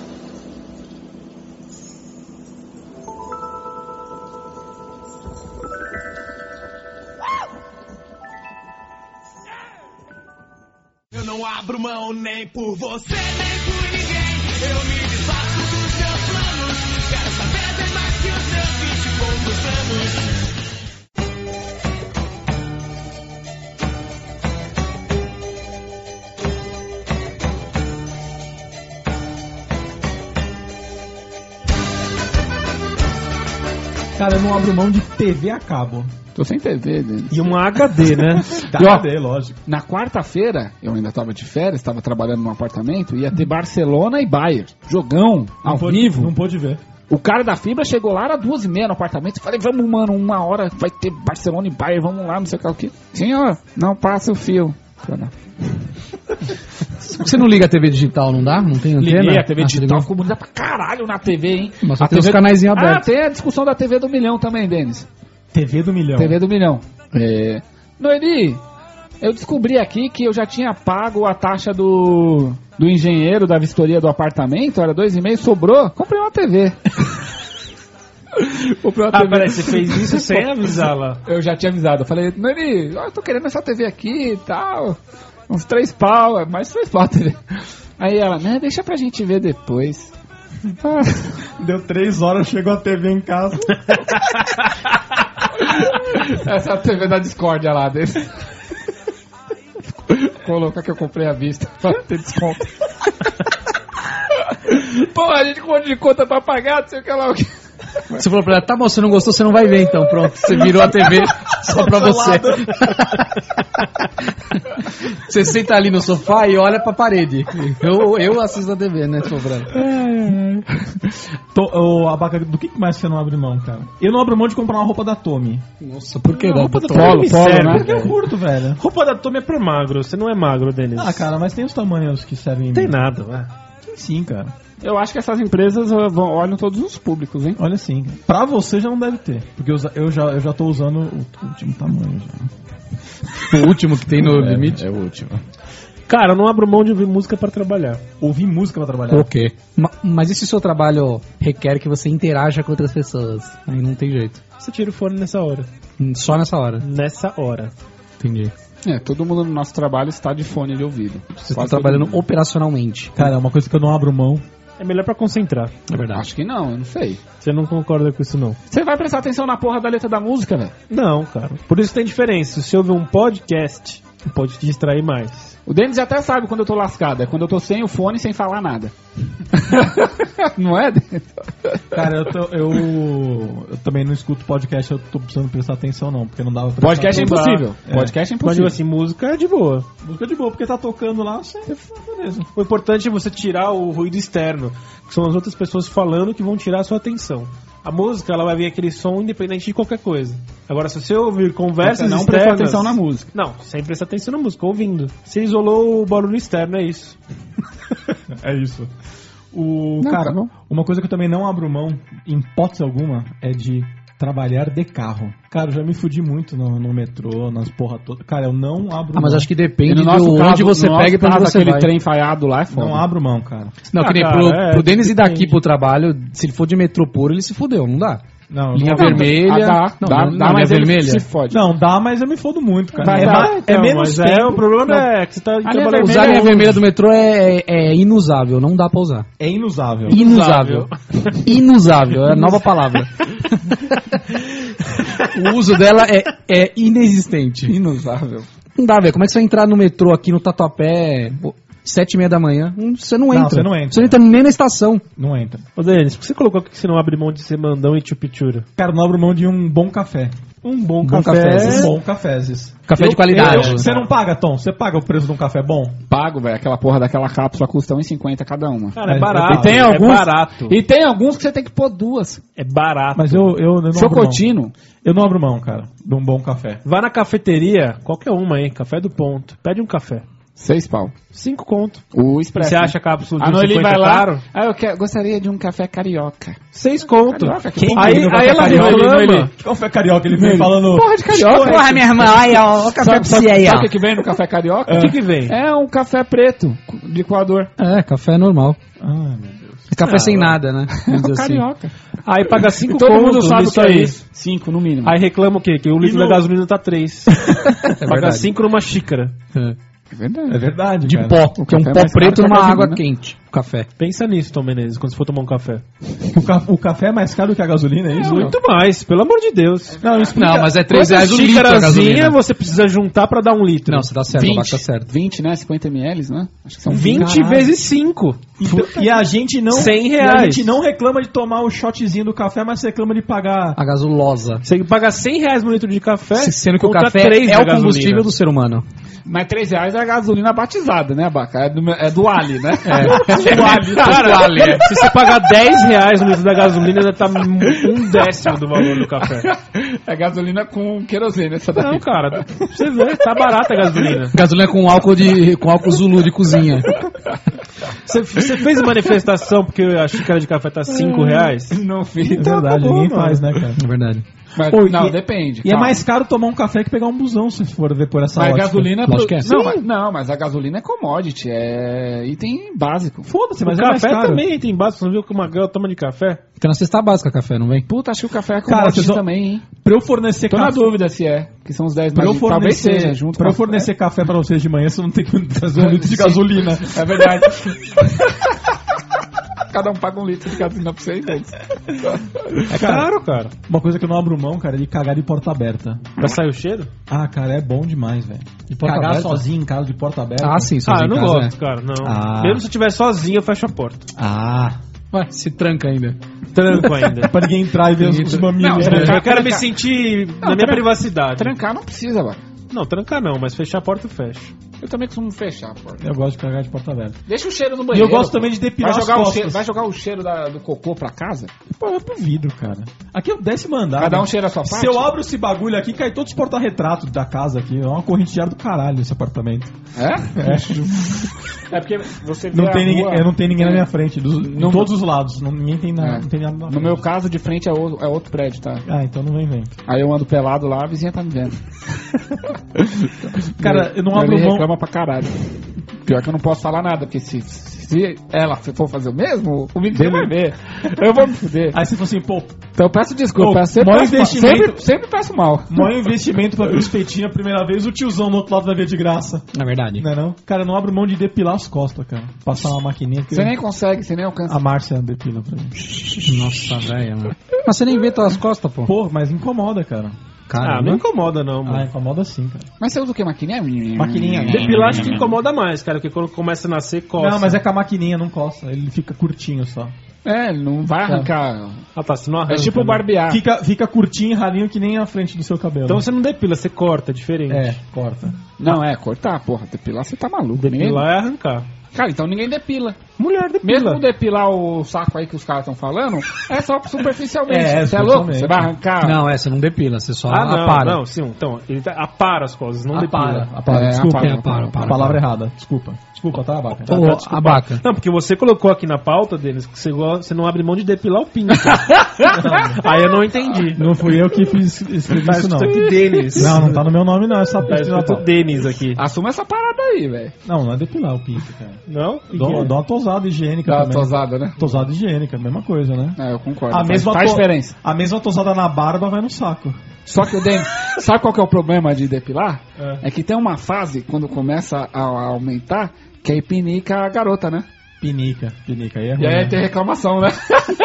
Eu não abro mão nem por você, nem por ninguém. Eu me desfaço dos seus planos. Quero saber bem mais que os seus vinte e poucos anos. Cara, eu não abro mão de T V a cabo. Tô sem T V, Denis. E uma H D, né? E, ó, H D, lógico. Na quarta-feira, eu ainda tava de férias, tava trabalhando num apartamento, ia ter Barcelona e Bayern. Jogão, ao Não pôde- vivo. Não pôde ver. O cara da fibra chegou lá, era duas e meia no apartamento. Falei, vamos, mano, uma hora vai ter Barcelona e Bayern, vamos lá, não sei o que o que. Senhor, não passa o fio. Falei, não. Você não liga a T V digital, não dá? Não tem antena? Liguei a T V Ah, digital, você ficou bonita pra caralho na T V, hein? Mas só a tem os T V canaizinhos Ah, abertos. tem a discussão da T V do milhão também, Denis. T V do milhão. T V do milhão. É... Noeli, eu descobri aqui que eu já tinha pago a taxa do, do engenheiro da vistoria do apartamento, era dois e meio, sobrou, comprei uma T V. Comprei uma Ah, T V. peraí, você fez isso sem avisar lá. Eu já tinha avisado, eu falei, Noeli, ó, eu tô querendo essa T V aqui e tal, uns três pau, é mais três pau a T V. Aí ela, né, deixa pra gente ver depois. Ah. Deu três horas, chegou a T V em casa. Essa é a T V da discórdia lá dele. Coloca que eu comprei à vista pra ter desconto. Pô, a gente com um monte de conta pra pagar, não sei o que lá. Você falou pra ela, tá bom, você não gostou, você não vai ver então, pronto. Você virou a T V só pra você. Você senta ali no sofá e olha pra parede. Eu, eu assisto a T V, né, sobrando. Tô, ô, Abaca, do que mais você não abre mão, cara? Eu não abro mão de comprar uma roupa da Tommy. Nossa, por que Não, não? roupa da Polo, Tommy me polo, serve, né? Porque eu curto, velho. Roupa da Tommy é pra magro, você não é magro, Denis. Ah, cara, mas tem os tamanhos que servem em Não tem mim. nada, vai. Tem sim, cara. Eu acho que essas empresas uh, vão, olham todos os públicos, hein? Olha sim. Pra você já não deve ter. Porque eu, já- eu já, eu já tô usando o último tamanho já. O último que tem no limite. É o último. Cara, eu não abro mão de ouvir música pra trabalhar. Ouvir música pra trabalhar. Ok. Ma- Mas e se o seu trabalho requer que você interaja com outras pessoas? Aí não tem jeito. Você tira o fone nessa hora. Hum, Só nessa hora. Nessa hora. Entendi. É, todo mundo no nosso trabalho está de fone de ouvido. Você está Quase trabalhando todo mundo. operacionalmente. Cara, uma coisa que eu não abro mão É melhor pra concentrar. É verdade. Acho que não, eu não sei. Você não concorda com isso, não? Você vai prestar atenção na porra da letra da música, velho? Não, cara. Por isso tem diferença. Se você ouvir um podcast, pode te distrair mais. O Denis até sabe quando eu tô lascado. É quando eu tô sem o fone, sem falar nada. Não é, Denis? Cara, eu, tô- eu, eu também não escuto podcast, eu tô precisando prestar atenção não, porque não dava pra Podcast é prestar impossível. É. Podcast é Mas, impossível. digo assim, música é de boa. Música de boa, porque tá tocando lá, você... beleza. O importante é você tirar o ruído externo, que são as outras pessoas falando que vão tirar a sua atenção. A música, ela vai vir aquele som independente de qualquer coisa. Agora, se você ouvir conversas Você não externas... presta atenção na música. Não, sem prestar atenção na música, ouvindo. Você isolou o barulho externo, é isso. É isso. O, Não, cara, tá bom. uma coisa que eu também não abro mão, em hipótese alguma, é de trabalhar de carro. Cara, eu já me fudi muito no, no metrô, nas porra toda. Cara, eu não abro Ah, mas mão. acho que E depende no de nosso onde caso, você no pega e nosso pra onde caso, você aquele vai. trem falhado lá é foda. Não abro mão, cara. Não, Ah, que nem cara, pro, é, pro Denis ir daqui depende. pro trabalho, se ele for de metrô puro, ele se fudeu, não dá. Não, Linha não, vermelha. Ah, dá, não, dá, não, dá, linha mas ele vermelha. se fode. não, dá, mas eu me fodo muito, cara. Vai é, dar, ma- é Então, menos mas é, tempo. o problema é que você tá linha trabalhando... Usar a linha é vermelha do metrô é, é, é inusável, não dá pra usar. É inusável. Inusável. Inusável, é a nova palavra. O uso dela é, é inexistente. Inusável. Não dá, velho. Como é que você vai entrar no metrô aqui no Tatuapé, pô, sete e meia da manhã? Hum, Você não entra. você não entra. Você não entra nem na estação. Não entra. Ô, Denis, por que você colocou aqui que você não abre mão de ser mandão e chupichura? Cara, não abro mão de um bom café. Um bom, Bom café... café. Um bom cafés. Café Eu- de qualidade. eu- Você não paga, Tom? Você paga o preço de um café bom? Pago, velho. Aquela porra daquela cápsula custa um real e cinquenta cada uma. Cara, é É, barato. e tem é alguns, barato. E tem alguns que você tem que pôr duas. É barato. Mas eu, eu, eu não abro mão. Chocotino. Eu não abro mão, cara, de um bom café. Vá na cafeteria, qualquer uma aí, café do ponto. Pede um café. Seis pau. Cinco conto. O expresso. Você acha a cápsula A de Noeli cinquenta vai lá. caro? Ah, eu quero, gostaria de um café carioca. Seis conto. Carioca, que Quem porra aí, de aí café ela carioca, reclama. Noeli? Café carioca, ele vem falando... Porra de carioca. Porra, minha irmã, olha, ó, o café Sabe, pra sabe, você aí, sabe ó. o que, que vem no café carioca? O que que vem? É um café preto de coador. É, café normal. Ah, meu Deus. Café Ah, sem vai. nada, né? Vamos dizer assim. Carioca. Aí paga cinco Todo conto, mundo sabe o nisso que é aí. isso. Cinco, no mínimo. Aí reclama o quê? Que o litro no- da gasolina tá três. É Paga verdade. cinco numa xícara. É. É verdade. É verdade, De cara. pó, que é um café é pó mais preto caro que a numa gasolina. água quente. O café. Pensa nisso, Tom Menezes, quando você for tomar um café. O, ca- o café é mais caro que a gasolina, é isso? Muito mais, pelo amor de Deus. Não, explica- Não, mas é três Quantas reais o litro a xícarazinha gasolina. você precisa juntar pra dar um litro? Não, você tá certo, o Abaca tá certo. vinte, né? cinquenta mililitros, né? Acho que são vinte Caralho. vezes cinco. Então, e a gente não... cem E a reais. gente não reclama de tomar o shotzinho do café, mas reclama de pagar... A gasolosa. Você paga cem reais no litro de café, Sendo que o contra café três é da o combustível gasolina. do ser humano. Mas três reais é a gasolina batizada, né, Abaca? É do, é do Ali, né? É. Do Ali, cara, se você pagar dez reais no litro da gasolina, ainda tá um décimo do valor do café. É gasolina com querosene, essa daqui. Não, cara, você vê, tá barata a gasolina. Gasolina com álcool de com álcool Zulu de cozinha. Você, você fez manifestação porque a xícara de café tá cinco reais? Não fiz. É verdade, bom, ninguém mano. faz, né, cara? É verdade. Mas, Oi, não, e- depende. E é calma. mais caro tomar um café que pegar um busão, se for ver por essa Mas ótica. gasolina... Lógico que é. Não, Sim. mas, não, mas a gasolina é commodity, é item básico. Foda-se, O mas é mais café caro. também tem básico, você não viu que uma girl toma de café? Fica na cesta básica café, não vem? Puta, acho que o café é Cara, commodity vocês vão- também, hein? Pra eu fornecer Tô na café... dúvida se é, que são os dez Pra mais... eu Talvez fornecer, seja, junto pra com eu fornecer café pra vocês de manhã, você não tem que trazer um litro de gasolina. É verdade. Cada um paga um litro de gasolina pra vocês. É caro, cara. Uma coisa que eu não abro mão, cara, é de cagar de porta aberta. Pra sair o cheiro? Ah, cara, é bom demais, velho. porta Cagar aberta? sozinho em casa de porta aberta. Ah, sim, Ah, sozinho eu não em casa, gosto, cara, não. Ah. Mesmo se eu estiver sozinho, eu fecho a porta. Ah, é. Ué, se tranca ainda. Tranco ainda. pra ninguém entrar e ver os, os mamilos. Não, né? Eu quero me trancar. sentir na minha tran- privacidade. Trancar não precisa, mano. Não, trancar não, mas fechar a porta eu fecho. Eu também costumo fechar a porta. Eu gosto de cagar de porta aberta. Deixa o cheiro no E banheiro. eu gosto pô. também de depilar vai as jogar o costas. cheiro, Vai jogar o cheiro da- do cocô pra casa? Pô, é pro vidro, cara. Aqui é o décimo andar. Vai dar né? um cheiro à sua parte? Se eu abro esse bagulho aqui, cai todos os porta-retratos da casa aqui. É uma corrente de ar do caralho esse apartamento. É? É. É porque você vê Não a tem ninguém, rua- eu não tenho ninguém na minha frente. Dos, em Não- todos os lados. Não, ninguém tem, na, É. não tem nada na No frente. meu caso, de frente é outro, é outro prédio, tá? Ah, então não vem, vem. Aí eu ando pelado lá, a vizinha tá me vendo. Cara, eu não Ele abro mão. reclama pra caralho. Pior que eu não posso falar nada, porque se, se, Se ela for fazer o mesmo, o menino vai ver. Eu vou me fuder. Aí você falou assim, pô, Então eu peço desculpa. Pô, eu sempre, maior peço mal, investimento- sempre, sempre peço mal. maior investimento pra ver os peitinhos a primeira vez, o tiozão do outro lado vai ver de graça. É verdade. Não é não? Cara, não abre mão de depilar as costas, cara. Passar uma maquininha que Você nem consegue, você nem alcança. a Márcia depila pra mim. Nossa, velho, mano. Mas você nem vê tuas costas, pô. Pô, mas incomoda, cara. Caramba. Ah, não incomoda não, mano. Ah, incomoda sim, cara. Mas você usa o que? Maquininha? Maquininha. Depilar acho que incomoda mais, cara, porque quando começa a nascer, coça. Não, mas é com a maquininha, não coça. Ele fica curtinho só. É, ele não vai arrancar. Ah, tá, você não arranca, É tipo né? barbear. Fica, fica curtinho e ralinho que nem a frente do seu cabelo. Então você não depila, você corta, é diferente. É, corta. Não, é cortar, porra. Depilar você tá maluco. Ninguém... Depilar é arrancar. Cara, então ninguém depila. Mulher depila. Mesmo depilar o saco aí que os caras estão falando, é só superficialmente. É, Você é louco? superficialmente. Você vai arrancar. Não, é, você não depila, você só Ah, não, apara. não, sim, então, ele tá, apara as coisas, não Apara, depila. apara. É, Desculpa, apara, é, apara, apara, A palavra errada. Desculpa. Desculpa, tá, Abaca? Ô, Tá, desculpa. abaca. Não, porque você colocou aqui na pauta deles que você, go- você não abre mão de depilar o pinto. Aí eu não entendi. Não fui eu que fiz escrevi Tá isso, não. escrito aqui Denis. Não, não tá no meu nome, não. Essa Tá parte na escrito pauta. Denis aqui. Assuma essa parada aí, velho. Não, não é depilar o pinto, cara. Não? Dá uma- dá uma tosada higiênica Dá uma também. tosada, né? Tosada higiênica, mesma coisa, né? É, eu concordo. A Faz- mesma, faz to- diferença. a mesma tosada na barba vai no saco. Só que o Denis, sabe qual que é o problema de depilar? É. É, que tem uma fase, quando começa a, a aumentar, que aí pinica a garota, né? Pinica, pinica. Aí é ruim, E aí né? tem reclamação, né?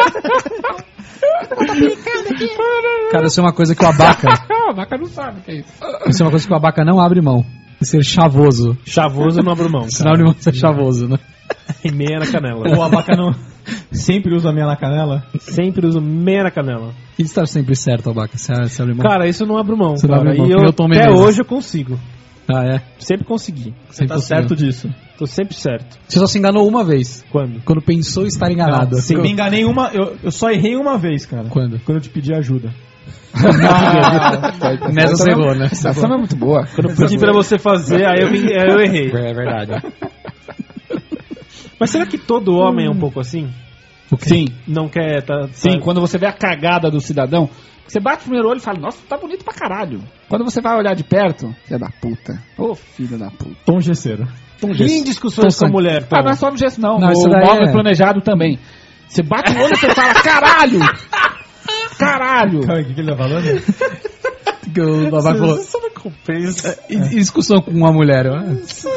Cara, isso é uma coisa que o abaca. a vaca não sabe o que é isso. Isso é uma coisa que o abaca não abre mão. De ser chavoso. Chavoso eu não abro mão. Você não abre mão de ser chavoso, né? E meia na canela. O Abaca não... sempre usa meia na canela. Sempre uso meia na canela. E estar sempre certo, abaca. Você, você abre mão. Cara, isso eu não abro mão. Você não cara. abre mão, E que eu, nem o Tom até Menezes. hoje eu consigo. Ah, é? Sempre consegui. Sempre Tá possível. certo disso. Tô sempre certo. Você só se enganou uma vez. Quando? Quando pensou estar enganado. Não, eu me enganei uma... Eu, eu só errei uma vez, cara. Quando? Quando eu te pedi ajuda. Nessa você errou, né? Essa é muito boa. Quando eu pedi pra você fazer, aí eu, me- aí eu errei. É verdade. Mas será que todo homem é um pouco assim? O quê? Sim, Não quer... Tá, sim. tá- Quando você vê a cagada do cidadão, você bate o primeiro olho e fala, nossa, tá bonito pra caralho. Quando você vai olhar de perto, filha da puta. Ô, filha da puta. Tom Gesseiro. E em discussões com a mulher, Ah, Tom? não é só no gesto, não. Não, o isso daí móvel é- planejado também. Você bate o olho e você fala, caralho! Caralho! Calma aí, o que, que ele tá falando? Que o abaca falou. Isso não compensa. E, e discussão com uma mulher. ó.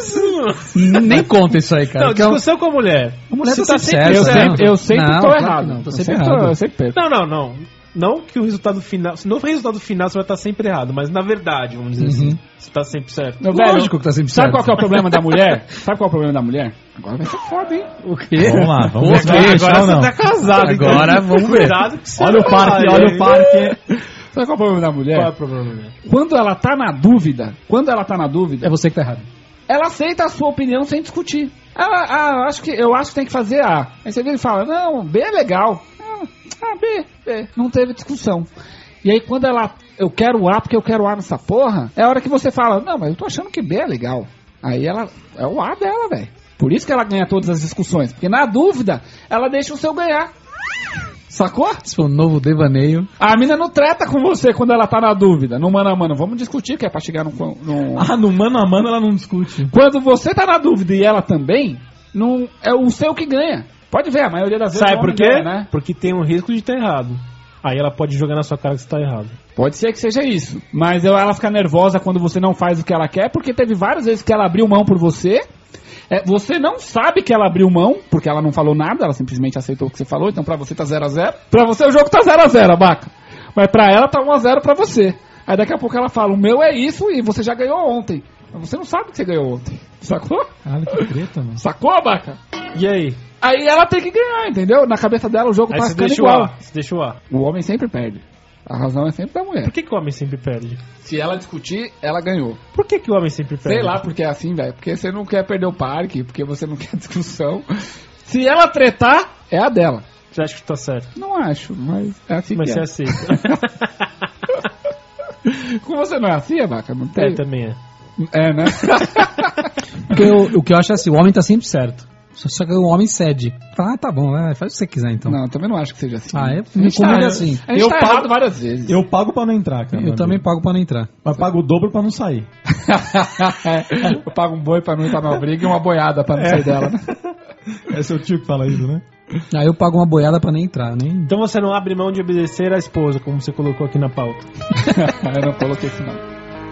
Nem conta isso aí, cara. Não, que é um- discussão com a mulher. A mulher Você tá tá sempre sempre Eu certa. certo. sempre, eu sempre Não, tô claro que errado. não, eu, tá sempre sempre tô, errado. eu sempre perco. Não, não, não. Não que o resultado final... Se não for resultado final, você vai estar sempre errado. Mas na verdade, vamos dizer assim, você tá sempre certo. Meu Lógico que tá sempre Sabe certo. qual que é o problema da mulher? Sabe qual é o problema da mulher? Agora vai ser foda, hein? O quê? Vamos lá, vamos ver. Agora, Deixa agora ou você não? tá casado. então Agora vamos ver. Cuidado que você Olha o vai parque, falar, olha hein? o parque. Sabe qual é o problema da mulher? Qual é o problema da mulher? Quando ela tá na dúvida, quando ela tá na dúvida, É você que tá errado. ela aceita a sua opinião sem discutir. Ela, ah, acho que, eu acho que tem que fazer A. Aí você vira e fala, não, B é legal. Ah, ah, B, B. Não teve discussão. E aí quando ela, eu quero A porque eu quero A nessa porra, é a hora que você fala, não, mas eu tô achando que B é legal. Aí ela, é o A dela, velho. Por isso que ela ganha todas as discussões. Porque na dúvida, ela deixa o seu ganhar. Sacou? Esse foi um novo devaneio. A mina não treta com você quando ela tá na dúvida. No mano a mano, vamos discutir que é pra chegar num... num... Ah, no mano a mano ela não discute. Quando você tá na dúvida e ela também, não é o seu que ganha. Pode ver, a maioria das vezes Sabe o por homem quê? ganha, né? Porque tem um risco de estar errado. Aí ela pode jogar na sua cara que você tá errado. Pode ser que seja isso. Mas eu- ela fica nervosa quando você não faz o que ela quer, porque teve várias vezes que ela abriu mão por você. É, você não sabe que ela abriu mão, porque ela não falou nada, ela simplesmente aceitou o que você falou, então pra você tá zero a zero. Pra você o jogo tá zero a zero, abaca. Mas pra ela tá um a zero pra você. Aí daqui a pouco ela fala, o meu é isso e você já ganhou ontem. Mas você não sabe que você ganhou ontem. Sacou? Caralho, que treta, mano. Sacou, abaca? E aí? Aí ela tem que ganhar, entendeu? Na cabeça dela o jogo Aí tá você ficando deixa o igual. A. Você deixa o A. O homem sempre perde. A razão é sempre da mulher. Por que, que o homem sempre perde? Se ela discutir, ela ganhou. Por que, que o homem sempre perde? Sei lá porque é assim, velho. Porque você não quer perder o parque, porque você não quer discussão. Se ela tretar, é a dela. Você acha que tá certo? Não acho, mas é assim Mas que você é. aceita. Com você não é assim, Abaca? Não tem? É, também é. É, né? Porque eu- o que eu acho é assim, o homem tá sempre certo. Só, só que o homem cede. Fala, ah, tá bom, vai, faz o que você quiser então. Não, também não acho que seja assim. Ah, é? A gente Comigo tá, é assim. A gente Eu tá pago- errado várias vezes. Eu pago pra não entrar, cara. Eu meu também amigo. pago pra não entrar. Mas pago o dobro pra não sair. Eu pago um boi pra não entrar na briga e uma boiada pra não sair dela, né? É seu tio que fala isso, né? Aí eu pago uma boiada pra nem entrar, nem... Então você não abre mão de obedecer a esposa, como você colocou aqui na pauta. Eu não coloquei isso não.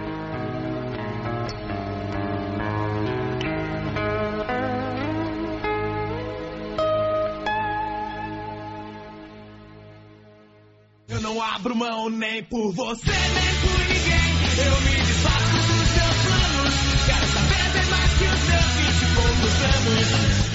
Eu não abro mão nem por você, nem por ninguém. Eu me desfaço dos seus planos. Quero saber bem mais que os meus vinte e poucos anos.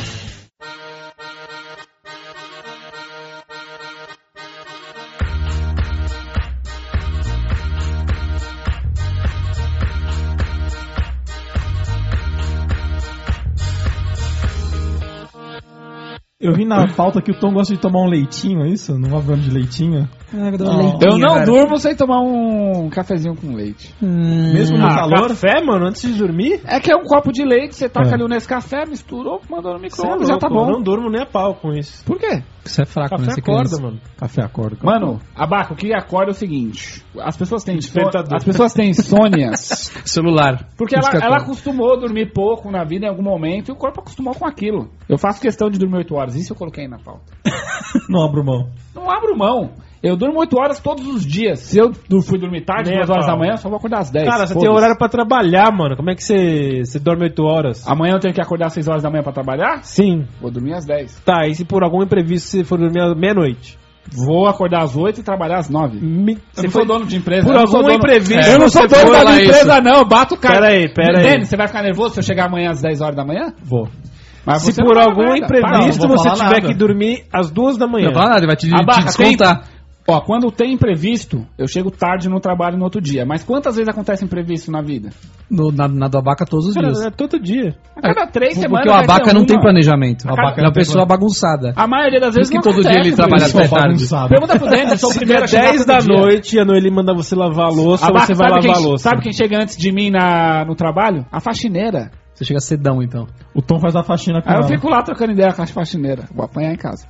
Eu vi na pauta que o Tom gosta de tomar um leitinho, é isso? Não abre mão de leitinho? Ah, eu dou Oh. leitinho, Eu não cara. durmo sem tomar um cafezinho com leite. Hum, Mesmo no Ah, calor? café, mano, antes de dormir? É que é um copo de leite, você taca É. ali nesse café, misturou, mandou no Cê é micro-ondas, já tá louco, bom. Eu não durmo nem a pau com isso. Por quê? Isso é fraco, Café né? Você acorda, criança. mano. Café acorda. Mano, Abaca, o que acorda é o seguinte: as pessoas têm insônia, Despertador. as pessoas têm insônias Celular. porque Isso ela, que ela acorda. acostumou a dormir pouco na vida em algum momento e o corpo acostumou com aquilo. Eu faço questão de dormir oito horas, isso eu coloquei na pauta. Não abro mão. Não abro mão. Eu durmo oito horas todos os dias. Se eu du- fui dormir tarde, Nem duas a horas pau. da manhã, eu só vou acordar às dez. Cara, você Foda-se. tem horário pra trabalhar, mano. Como é que você, você dorme oito horas? Amanhã eu tenho que acordar às seis horas da manhã pra trabalhar? Sim. Vou dormir às dez. Tá, e se por algum imprevisto você for dormir à meia-noite? Vou acordar às oito e trabalhar às nove. Me- Eu Você não foi... sou dono de empresa. Por eu não sou algum dono- imprevisto, Eu não você sou dono for da lá minha isso. empresa, não. Eu bato o cara. Pera aí, pera aí. Denis, você vai ficar nervoso se eu chegar amanhã às dez horas da manhã? Vou. Mas Se você por não vai algum nada. imprevisto Não, não vou você falar tiver nada. que dormir às duas da manhã. Não fala nada, ele vai te, te Abaca, descontar. Ó, quando tem imprevisto, eu chego tarde no trabalho no outro dia. Mas quantas vezes acontece imprevisto na vida? No, na, na do abaca todos os Cara, dias. é todo dia. A cada três semanas. Porque o vai ter abaca não uma. tem planejamento. O A abaca Abaca é não uma tem pessoa plano. bagunçada. A maioria das Por vezes isso que não todo dia acontece, ele trabalha isso. até tarde. Pergunta pro Denis, eu sou o Se primeiro der a chegar dez todo da dia. noite e a Noeli manda você lavar a louça, Abaca, você vai sabe lavar quem, a louça. Sabe quem chega antes de mim na, no trabalho? A faxineira. Você chega cedão, então. O Tom faz a faxina com Aí eu ela. fico lá trocando ideia com a faxineira. Vou apanhar em casa.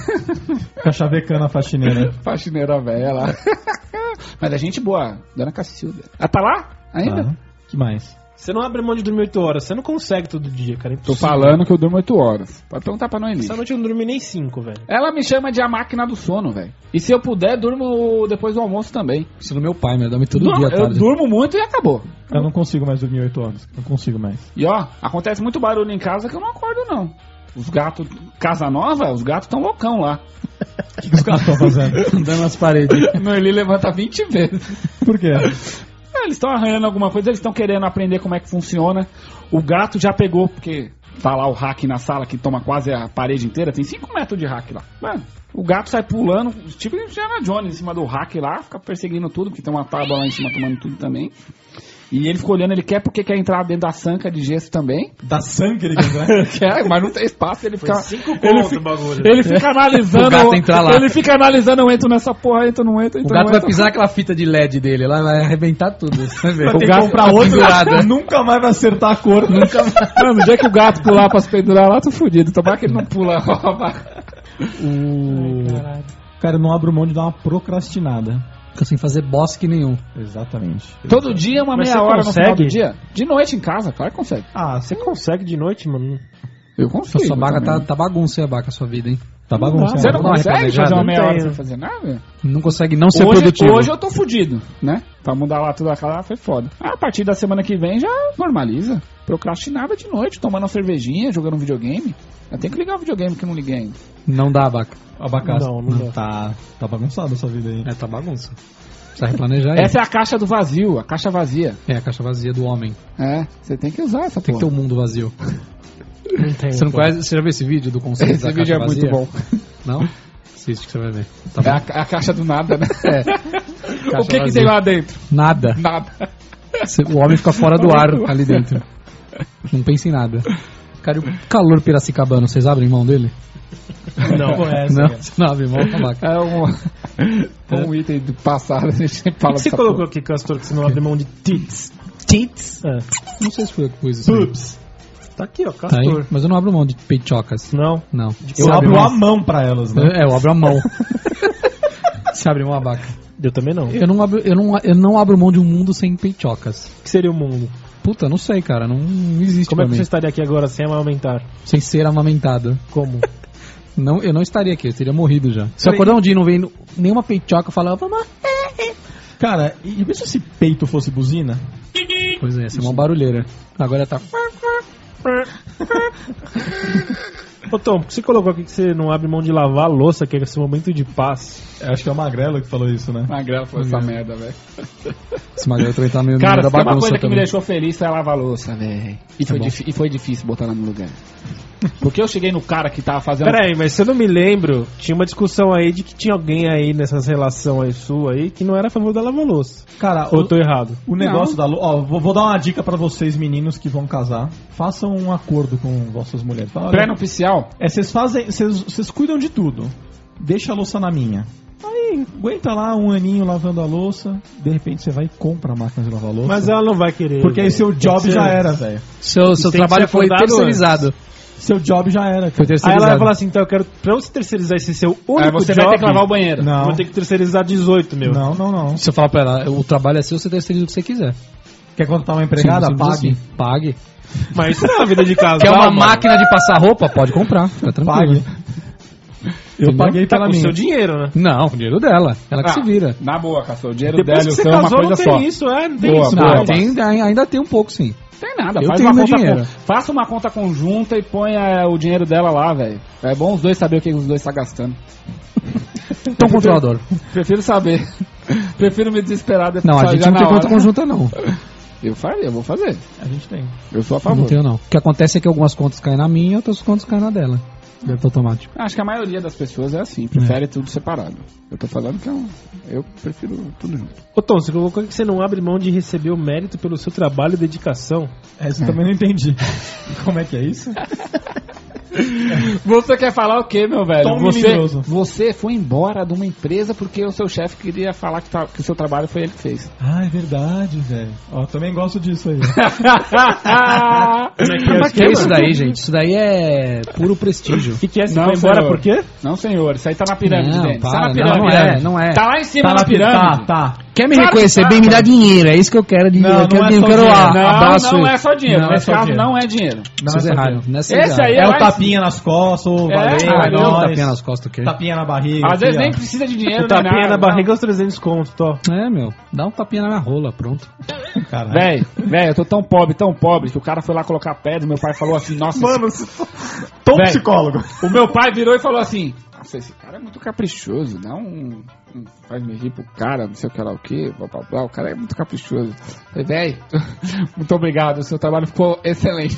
Fica chavecando a faxineira. Faxineira velha lá. Mas é gente boa, dona Cacilda. Ela tá lá ainda? Tá. Que mais? Você não abre mão de dormir oito horas. Você não consegue todo dia, cara. É Tô impossível. falando que eu durmo oito horas. Pode perguntar pra Noeli. Essa noite eu não dormi nem cinco, velho. Ela me chama de a máquina do sono, velho. E se eu puder, durmo depois do almoço também. Isso no meu pai, mas dorme todo Durmo- dia à eu tarde. durmo muito e acabou. Eu não consigo mais dormir oito horas. Não consigo mais. E ó, acontece muito barulho em casa que eu não acordo, não. Os gatos, casa nova, os gatos tão loucão lá. O que, que os caras estão fazendo? Andando nas paredes. Noeli levanta vinte vezes. Por quê? Ah, eles estão arranhando alguma coisa, eles estão querendo aprender como é que funciona. O gato já pegou, porque tá lá o hack na sala que toma quase a parede inteira, tem cinco metros de hack lá. Mano, o gato sai pulando, tipo Indiana Jones em cima do hack lá, fica perseguindo tudo, porque tem uma tábua lá em cima tomando tudo também. E ele ficou olhando, ele quer porque quer entrar dentro da sanca de gesso também. Da sangue ele quer entrar? Quer, mas não tem espaço, ele fica... Cinco ele, pontos fi- o bagulho. ele fica analisando... O gato entra lá. Ele fica analisando, eu entro nessa porra, entro, não entro, O entro, gato não vai entro. pisar naquela fita de L E D dele lá, vai arrebentar tudo. Você vai ver. Vai O ter que gato comprar tá outro. pendurado. Nunca mais vai acertar a cor. Nunca mais. Mano, no dia que o gato pular pra se pendurar lá, tô fudido. Tomara que ele não pula. O... Cara, eu não abro mão de dar uma procrastinada. Fica sem fazer bosque nenhum. Exatamente. Todo dia, uma Mas meia você hora no final do consegue? dia. De noite em casa, claro que consegue. Ah, Você consegue de noite, mano? Eu consigo. Sua baga tá, também. tá bagunça, a baga, a sua vida, hein? tá bagunça. Você não Vamos dar uma consegue replanejada? fazer uma meia Não hora tenho. sem fazer nada? Não consegue não ser Hoje, produtivo. hoje eu tô fudido, né? Pra mudar lá tudo aquela foi foda. Ah, a partir da semana que vem já normaliza. Procrastinada de noite, tomando uma cervejinha, jogando um videogame. Eu tenho que ligar o videogame que eu não liguei ainda. Não dá, abaca. Abacaxi. Não, não dá. Tá, tá bagunçada essa vida aí. É, tá bagunça. Precisa replanejar aí. Essa é a caixa do vazio, a caixa vazia. É a caixa vazia do homem. É, você tem que usar essa Tem que ter porra. um mundo vazio. Não tem. Você não conhece? Você já viu esse vídeo do conceito Esse da vídeo caixa é muito vazia? bom. Não? Assiste que você vai ver. Tá É bom. a, a caixa do nada, né? É. O que que vazia. tem lá dentro? Nada. Nada. Você- O homem fica fora do ar ali dentro. Não pensa em nada. Cara, e o calor piracicabano, vocês abrem mão dele? Não. Conhece, Não, cara. você não abre mão, abaca. É um, um item do passado, a gente sempre O fala que você dessa colocou porra. aqui, Castor, que você não abre mão de tits? Tits? É. Não sei se foi eu que pus isso. aí. Boobs. Tá aqui, ó, Tá aí? Castor. Mas eu não abro mão de peitocas. Não. Não. Eu Você abre abro mão? a mão pra elas, né? É, eu abro a mão. Você abre mão, abaca. Eu também não. O Eu não, abro, eu, não, eu não abro mão de um mundo sem peitocas. que seria o mundo? Puta, não sei, cara. Não, não existe Como é pra que mim. você estaria aqui agora sem amamentar? Sem ser amamentado. Como? Não, eu não estaria aqui, eu teria morrido já. Se eu Peraí. acordar um dia e não vem nenhuma peitioca, eu falava, mamãe. Cara, e e se esse peito fosse buzina? Pois é, essa é uma barulheira. Agora tá. Ô Tom, por que você colocou aqui que você não abre mão de lavar a louça, que é esse momento de paz? Eu acho que é o Magrelo que falou isso, né? Magrela foi essa merda, velho. Esse magrelo também tá meio Cara, meio se da tem uma bagunça coisa que me também. deixou feliz foi lavar a louça, velho. E, foi bom. difí- e foi difícil botar ela no lugar. Porque eu cheguei no cara que tava fazendo... Peraí, mas se eu não me lembro, tinha uma discussão aí de que tinha alguém aí nessas relações aí sua aí que não era a favor da lava-louça. Cara, Ou eu o, tô errado? o negócio da louça... Ó, vou, vou dar uma dica pra vocês, meninos que vão casar. Façam um acordo com vossas mulheres. Fala, olha, Pré-nupcial? É, vocês fazem... Vocês vocês cuidam de tudo. Deixa a louça na minha. Aí, aguenta lá um aninho lavando a louça. De repente você vai e compra a máquina de lavar louça. Mas ela não vai querer. Porque aí velho. seu job Tem que já ser- era, velho. Seu, seu tem que trabalho ser foi acordado terceirizado. Seu job já era, Foi cara. Aí terceirizado. ela vai falar assim, então eu quero... Pra você terceirizar esse seu único Aí você job... vai ter que lavar o banheiro. Não. eu vou ter que terceirizar dezoito, meu. Não, não, não. Se eu falar pra ela, o trabalho é seu, você terceiriza o que você quiser. Quer contratar uma empregada? Simples Pague. assim. Pague. Mas isso não é a vida de casal, Quer uma mano. máquina de passar roupa? Pode comprar. Fica tranquilo. Pague. Eu Entendeu? paguei Tá pela com o minha. seu dinheiro, né? Não, o dinheiro dela. Ela que Ah, se vira. Na boa, Cassol. O dinheiro Depois dela e que o você seu é uma casou, coisa não só. tem isso, é? Não tem Boa, isso. boa. não. Não, tem, ainda tem um pouco, sim. Tem nada, Eu faz tenho uma meu conta dinheiro. con- faça uma conta conjunta e põe é, o dinheiro dela lá, velho. É bom os dois saber o que os dois estão gastando. Então, controlador. Prefiro saber. Prefiro me desesperar depois. Não, a gente já não tem na conta hora. conjunta, não. Eu faria, eu vou fazer. A gente tem. Eu sou a Não favor. tenho, não. O que acontece é que algumas contas caem na minha e outras contas caem na dela. Débito automático. Acho que a maioria das pessoas é assim, prefere tudo separado. Eu tô falando que eu, eu prefiro tudo junto. Ô Tom, você colocou que você não abre mão de receber o mérito pelo seu trabalho e dedicação. Essa eu também não entendi. Como é que é isso? Você quer falar o quê, meu velho? Tom Você, Melindroso. você foi embora de uma empresa porque o seu chefe queria falar que, tá- que o seu trabalho foi ele que fez. Ah, é verdade, velho. Ó, também gosto disso aí. Como é que é, Mas que é isso daí, gente? Isso daí é puro prestígio. O que, que é? Você Não, foi embora senhor. por quê? Não, senhor, isso aí tá na pirâmide, Não, Denis. Tá para, na não, pirâmide. não é, não é. Tá lá em cima Tá na na pirâmide. Tá, tá. Quer me Claro reconhecer que bem, tá, me dá mano. dinheiro. É isso que eu quero. dinheiro. Não, eu quero, não é eu só quero dinheiro. a- Não, abraço. não é só dinheiro. Não é Nesse só caso, dinheiro. não é dinheiro. Não Vocês é só erraram. dinheiro. Nessa Esse erraram. aí É o vai- tapinha nas costas, o É, valeu, valeu, é nóis. Tapinha nas costas, o quê? Tapinha na barriga. Às aqui, vezes ó. nem precisa de dinheiro, O tapinha nem nada. na barriga é os trezentos contos, Tó. É, meu. Dá um tapinha na minha rola, pronto. Caralho. Véi, véi, eu tô tão pobre, tão pobre, que o cara foi lá colocar pedra e meu pai falou assim, nossa, Mano, tô Véi. psicólogo. o meu pai virou e falou assim, nossa, esse cara é muito caprichoso, dá um, um faz me rir pro cara, não sei o que lá o que, blá blá blá, o cara é muito caprichoso. Falei, véi, muito obrigado, o seu trabalho ficou excelente.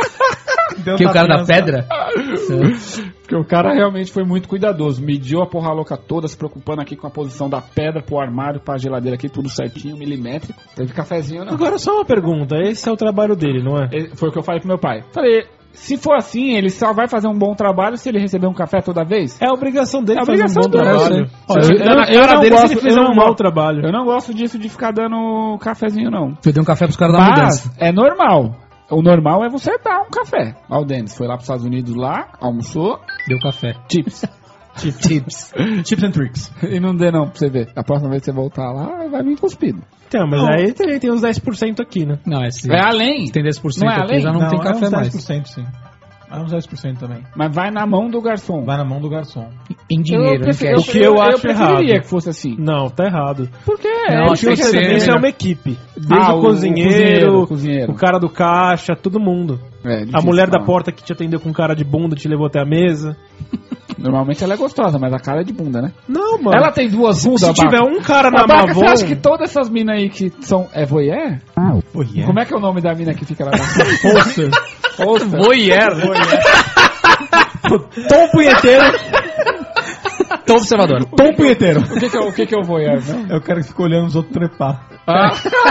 Deu Que o cara da tapinha nas- pedra? Porque o cara realmente foi muito cuidadoso, mediu a porra louca toda, se preocupando aqui com a posição da pedra pro armário, pra geladeira aqui, tudo certinho, milimétrico. Teve cafezinho, não. Agora só uma pergunta, esse é o trabalho dele, não é? Ele- Foi o que eu falei pro meu pai. Falei, se for assim, ele só vai fazer um bom trabalho se ele receber um café toda vez? É a obrigação dele É a fazer obrigação um bom dele, trabalho. eu sei. Olha, Eu- eu, eu- na eu cara não dele se gosto- ele fizer eu um não mau gosto- trabalho. Eu não gosto disso de ficar dando cafezinho, não. Eu dei um café pros caras da Mas mudança. é normal. O normal é você dar um café. Ó, o Denis foi lá pros Estados Unidos lá, almoçou, Deu café. chips. Tips. Tips and tricks. E não dê não pra você ver. A próxima vez que você voltar lá, vai vir cuspido. Então, mas aí tem, tem uns dez por cento aqui, né? Não, é sim. É além. Se tem dez por cento Não é aqui, além? já não, tem é café uns mais. dez por cento sim. É uns dez por cento também. Mas vai na mão do garçom. Vai na mão do garçom. Em dinheiro, em prefiro- cash. O que eu acho preferiria errado. que fosse assim. Não, tá errado. Por quê? Não, É, acho que tem que porque ser- Isso é uma equipe. Desde Ah, o, o- cozinheiro, o cozinheiro, o cozinheiro. o cara do caixa, todo mundo. É, A difícil mulher da falar. porta que te atendeu com cara de bunda te levou até a mesa. Normalmente ela é gostosa, mas a cara é de bunda, né? Não, mano. Ela tem duas bundas, Se tiver um cara na Abaca, você Mavon... acha que todas essas minas aí que são... É voyeur? Voyeur? Como é que é o nome da mina que fica lá na Poster. Poster. Voyeur. Tom punheteiro. Tom observador. Tom punheteiro. O que que é o, que que é o voyeur, né? É o cara que fica olhando os outros trepar. Ah.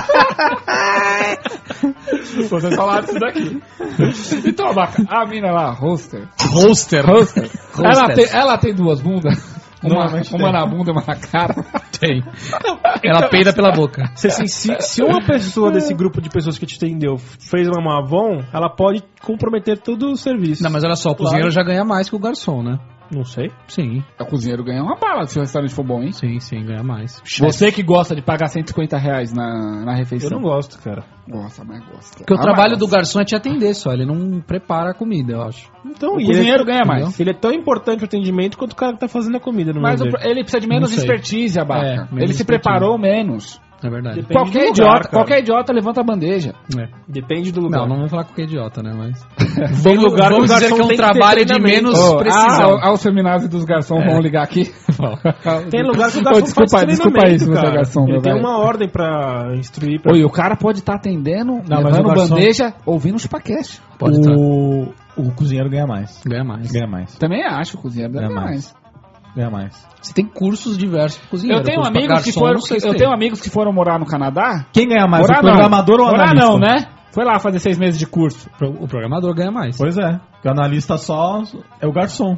Vocês falaram isso daqui. Então, Abaca, a mina lá, roster. Roster. Roster. Ela Hostess. tem, ela tem duas bundas. Uma, Normalmente uma tem. na bunda e uma na cara. Tem. Ela peida pela boca. Se, assim, se, se uma pessoa desse grupo de pessoas que te atendeu fez uma Mavon, ela pode comprometer todo o serviço. Não, mas olha só, o cozinheiro já ganha mais que o garçom, né? Não sei. Sim. O cozinheiro ganha uma bala se o restaurante for bom, hein? Sim, sim, ganha mais. Você que gosta de pagar cento e cinquenta reais na, na refeição. Eu não gosto, cara. Gosta, mas gosta. Porque o Ah, trabalho mas do gosta. garçom é te atender só, ele não prepara a comida, eu acho. Então, O e cozinheiro ele, ganha mais. Ele é tão importante o atendimento quanto o cara que tá fazendo a comida, no Mas meu o- ver. ele precisa de menos Não sei. expertise, Abaca. É, menos ele se expertise. preparou menos. É verdade. Depende Qualquer do lugar, idiota, cara. qualquer idiota levanta a bandeja. É. Depende do lugar. Não, não vamos falar qualquer idiota, né? Mas. Tem lugar que o vamos dizer garçom que é um tem que ter trabalho de treinamento. menos Oh, precisão. ah, aos feminazes dos garçons vão ligar aqui. Tem lugar que o Ô, garçom desculpa, faz desculpa treinamento, aí se você é cara. garçom, Ele meu tem velho. uma ordem pra instruir. Pra... Oi, o cara pode estar atendendo, Não, mas levando o garçom- bandeja, ouvindo o chupacast. Pode estar. o, o cozinheiro ganha mais. Ganha mais. Ganha mais. Também acho, o cozinheiro deve É mais. mais. Ganha mais. Você tem cursos diversos pro cozinheiro. Eu tenho Curso pra amigos que garçom, foram, não sei se eu tem. tenho amigos que foram morar no Canadá. Quem ganha mais, morar o programador não. ou o morar analista? não, né? Foi lá fazer seis meses de curso. O programador ganha mais. Pois é. Porque o analista só é o garçom.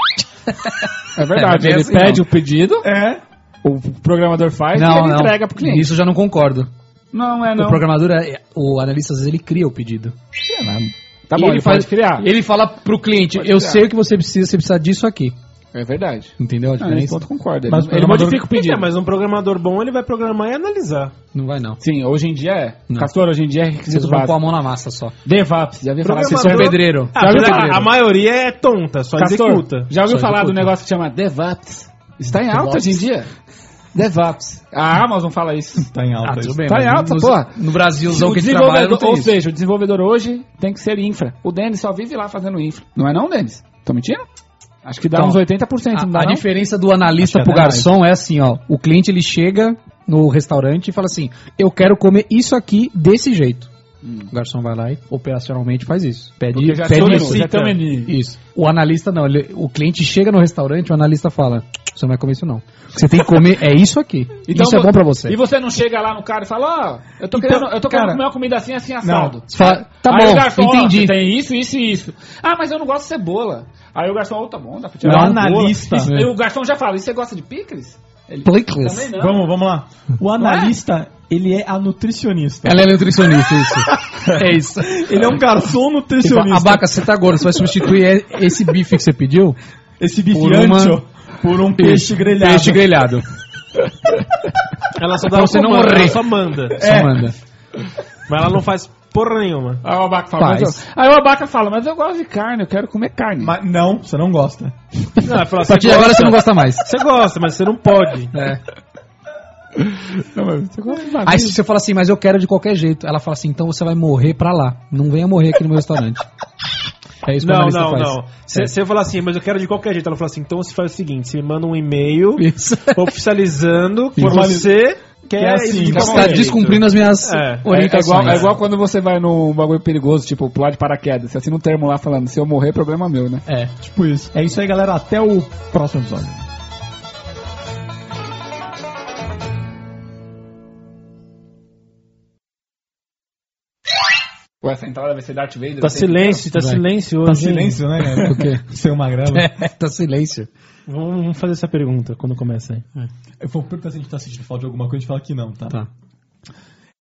É verdade, É, ele assim, pede não. o pedido, É. o programador faz e Não, ele não. entrega pro cliente. Isso eu já não concordo. Não, é não. O programador, é, o analista, às vezes, ele cria o pedido. Tá E bom, ele ele faz- pode criar. Ele fala pro cliente, Pode eu criar. sei o que você precisa, você precisa disso aqui. É verdade. Entendeu a Ah, nesse diferença? ponto concordo. Ele, Mas o ele programador- modifica o pedido. É, mas um programador bom, ele vai programar e analisar. Não vai, não. Sim, hoje em dia é. Não. Castor, hoje em dia é Vocês requisito vão pôr a básico. mão na massa só. DevOps, já ouviu falar Vocês disso? são Programador- pedreiro. Ah, Já ouviu mas falar? a, a maioria é tonta, só Castor, executa. já ouviu Só falar do executa. negócio que chama DevOps? Está em alta hoje em dia. DevOps. A Amazon fala isso. Tá em alta Ah, isso. tudo bem. Tá mas em alta, no, porra. No Brasilzão O que a gente trabalha, não desenvolvedor, tem ou isso. seja, o desenvolvedor hoje tem que ser infra. O Denis só vive lá fazendo infra. Não é não, Denis? Tô mentindo? Acho que dá Então, uns oitenta por cento, não dá A, a não? diferença do analista Acho que pro até garçom é assim, ó. O cliente, ele chega no restaurante e fala assim, eu quero comer isso aqui desse jeito. O garçom vai lá e operacionalmente faz isso. Pede, Porque já pede tem o isso. menu, já tem o menu. Isso. O analista não, ele- o cliente chega no restaurante, o analista fala, você não vai comer isso não. O que você tem que comer é isso aqui. isso é vo- bom pra você. E você não chega lá no cara e fala, ó, eu tô Então, querendo, eu tô querendo cara, comer uma comida assim, assim, assado. Você fala, tá Aí o bom, garçom, ó, entendi. tem isso, isso e isso. Ah, mas eu não gosto de cebola. Aí o garçom, ó, tá bom, dá pra O tirar uma analista- cebola. E o garçom já fala, e você gosta de picles? Ele, Picles. também não. Vamos, vamos lá. O analista, ele é a nutricionista. Ela é nutricionista, isso. É isso. Ele é um garçom Ele fala, nutricionista. Abaca, você tá gordo, você vai substituir esse bife que você pediu? Esse bife Por uma- ancho por um peixe grelhado. Peixe grelhado. Ela só dá Pra o você não comando, morrer. ela só manda. Só manda. Mas ela não faz porra nenhuma. Aí o abaca fala, Faz. mas eu, aí o abaca fala, mas eu gosto de carne, eu quero comer carne. Mas não, você não gosta. Não, ela fala, A partir de agora você não gosta mais. Você gosta, mas você não pode. É. Não, mas você gosta de Aí se você fala assim, mas eu quero de qualquer jeito. Ela fala assim, então você vai morrer pra lá. Não venha morrer aqui no meu restaurante. É isso que o Não, analista não, faz. não. Se É. se eu falar assim, mas eu quero de qualquer jeito, ela fala assim, então você faz o seguinte, você me manda um e-mail Isso. oficializando que Isso. você quer Que é assim, isso de você Você qualquer tá jeito. descumprindo as minhas É, é É, é, orientações. igual, é igual quando você vai no bagulho perigoso, tipo, pular de paraquedas. Você assina um termo lá falando, se eu morrer, problema meu, né? É. Tipo isso. É isso aí, galera. Até o próximo episódio. Ou essa entrada vai ser Darth Vader. Tá assim, silêncio, tá Vai. silêncio hoje. Tá hein? silêncio, né, cara? O quê? Seu magrelo. É, tá silêncio. Vamos vamos fazer essa pergunta quando começa aí. Eu vou perguntar se a gente tá sentindo falta de alguma coisa, a gente fala que não, tá? Tá.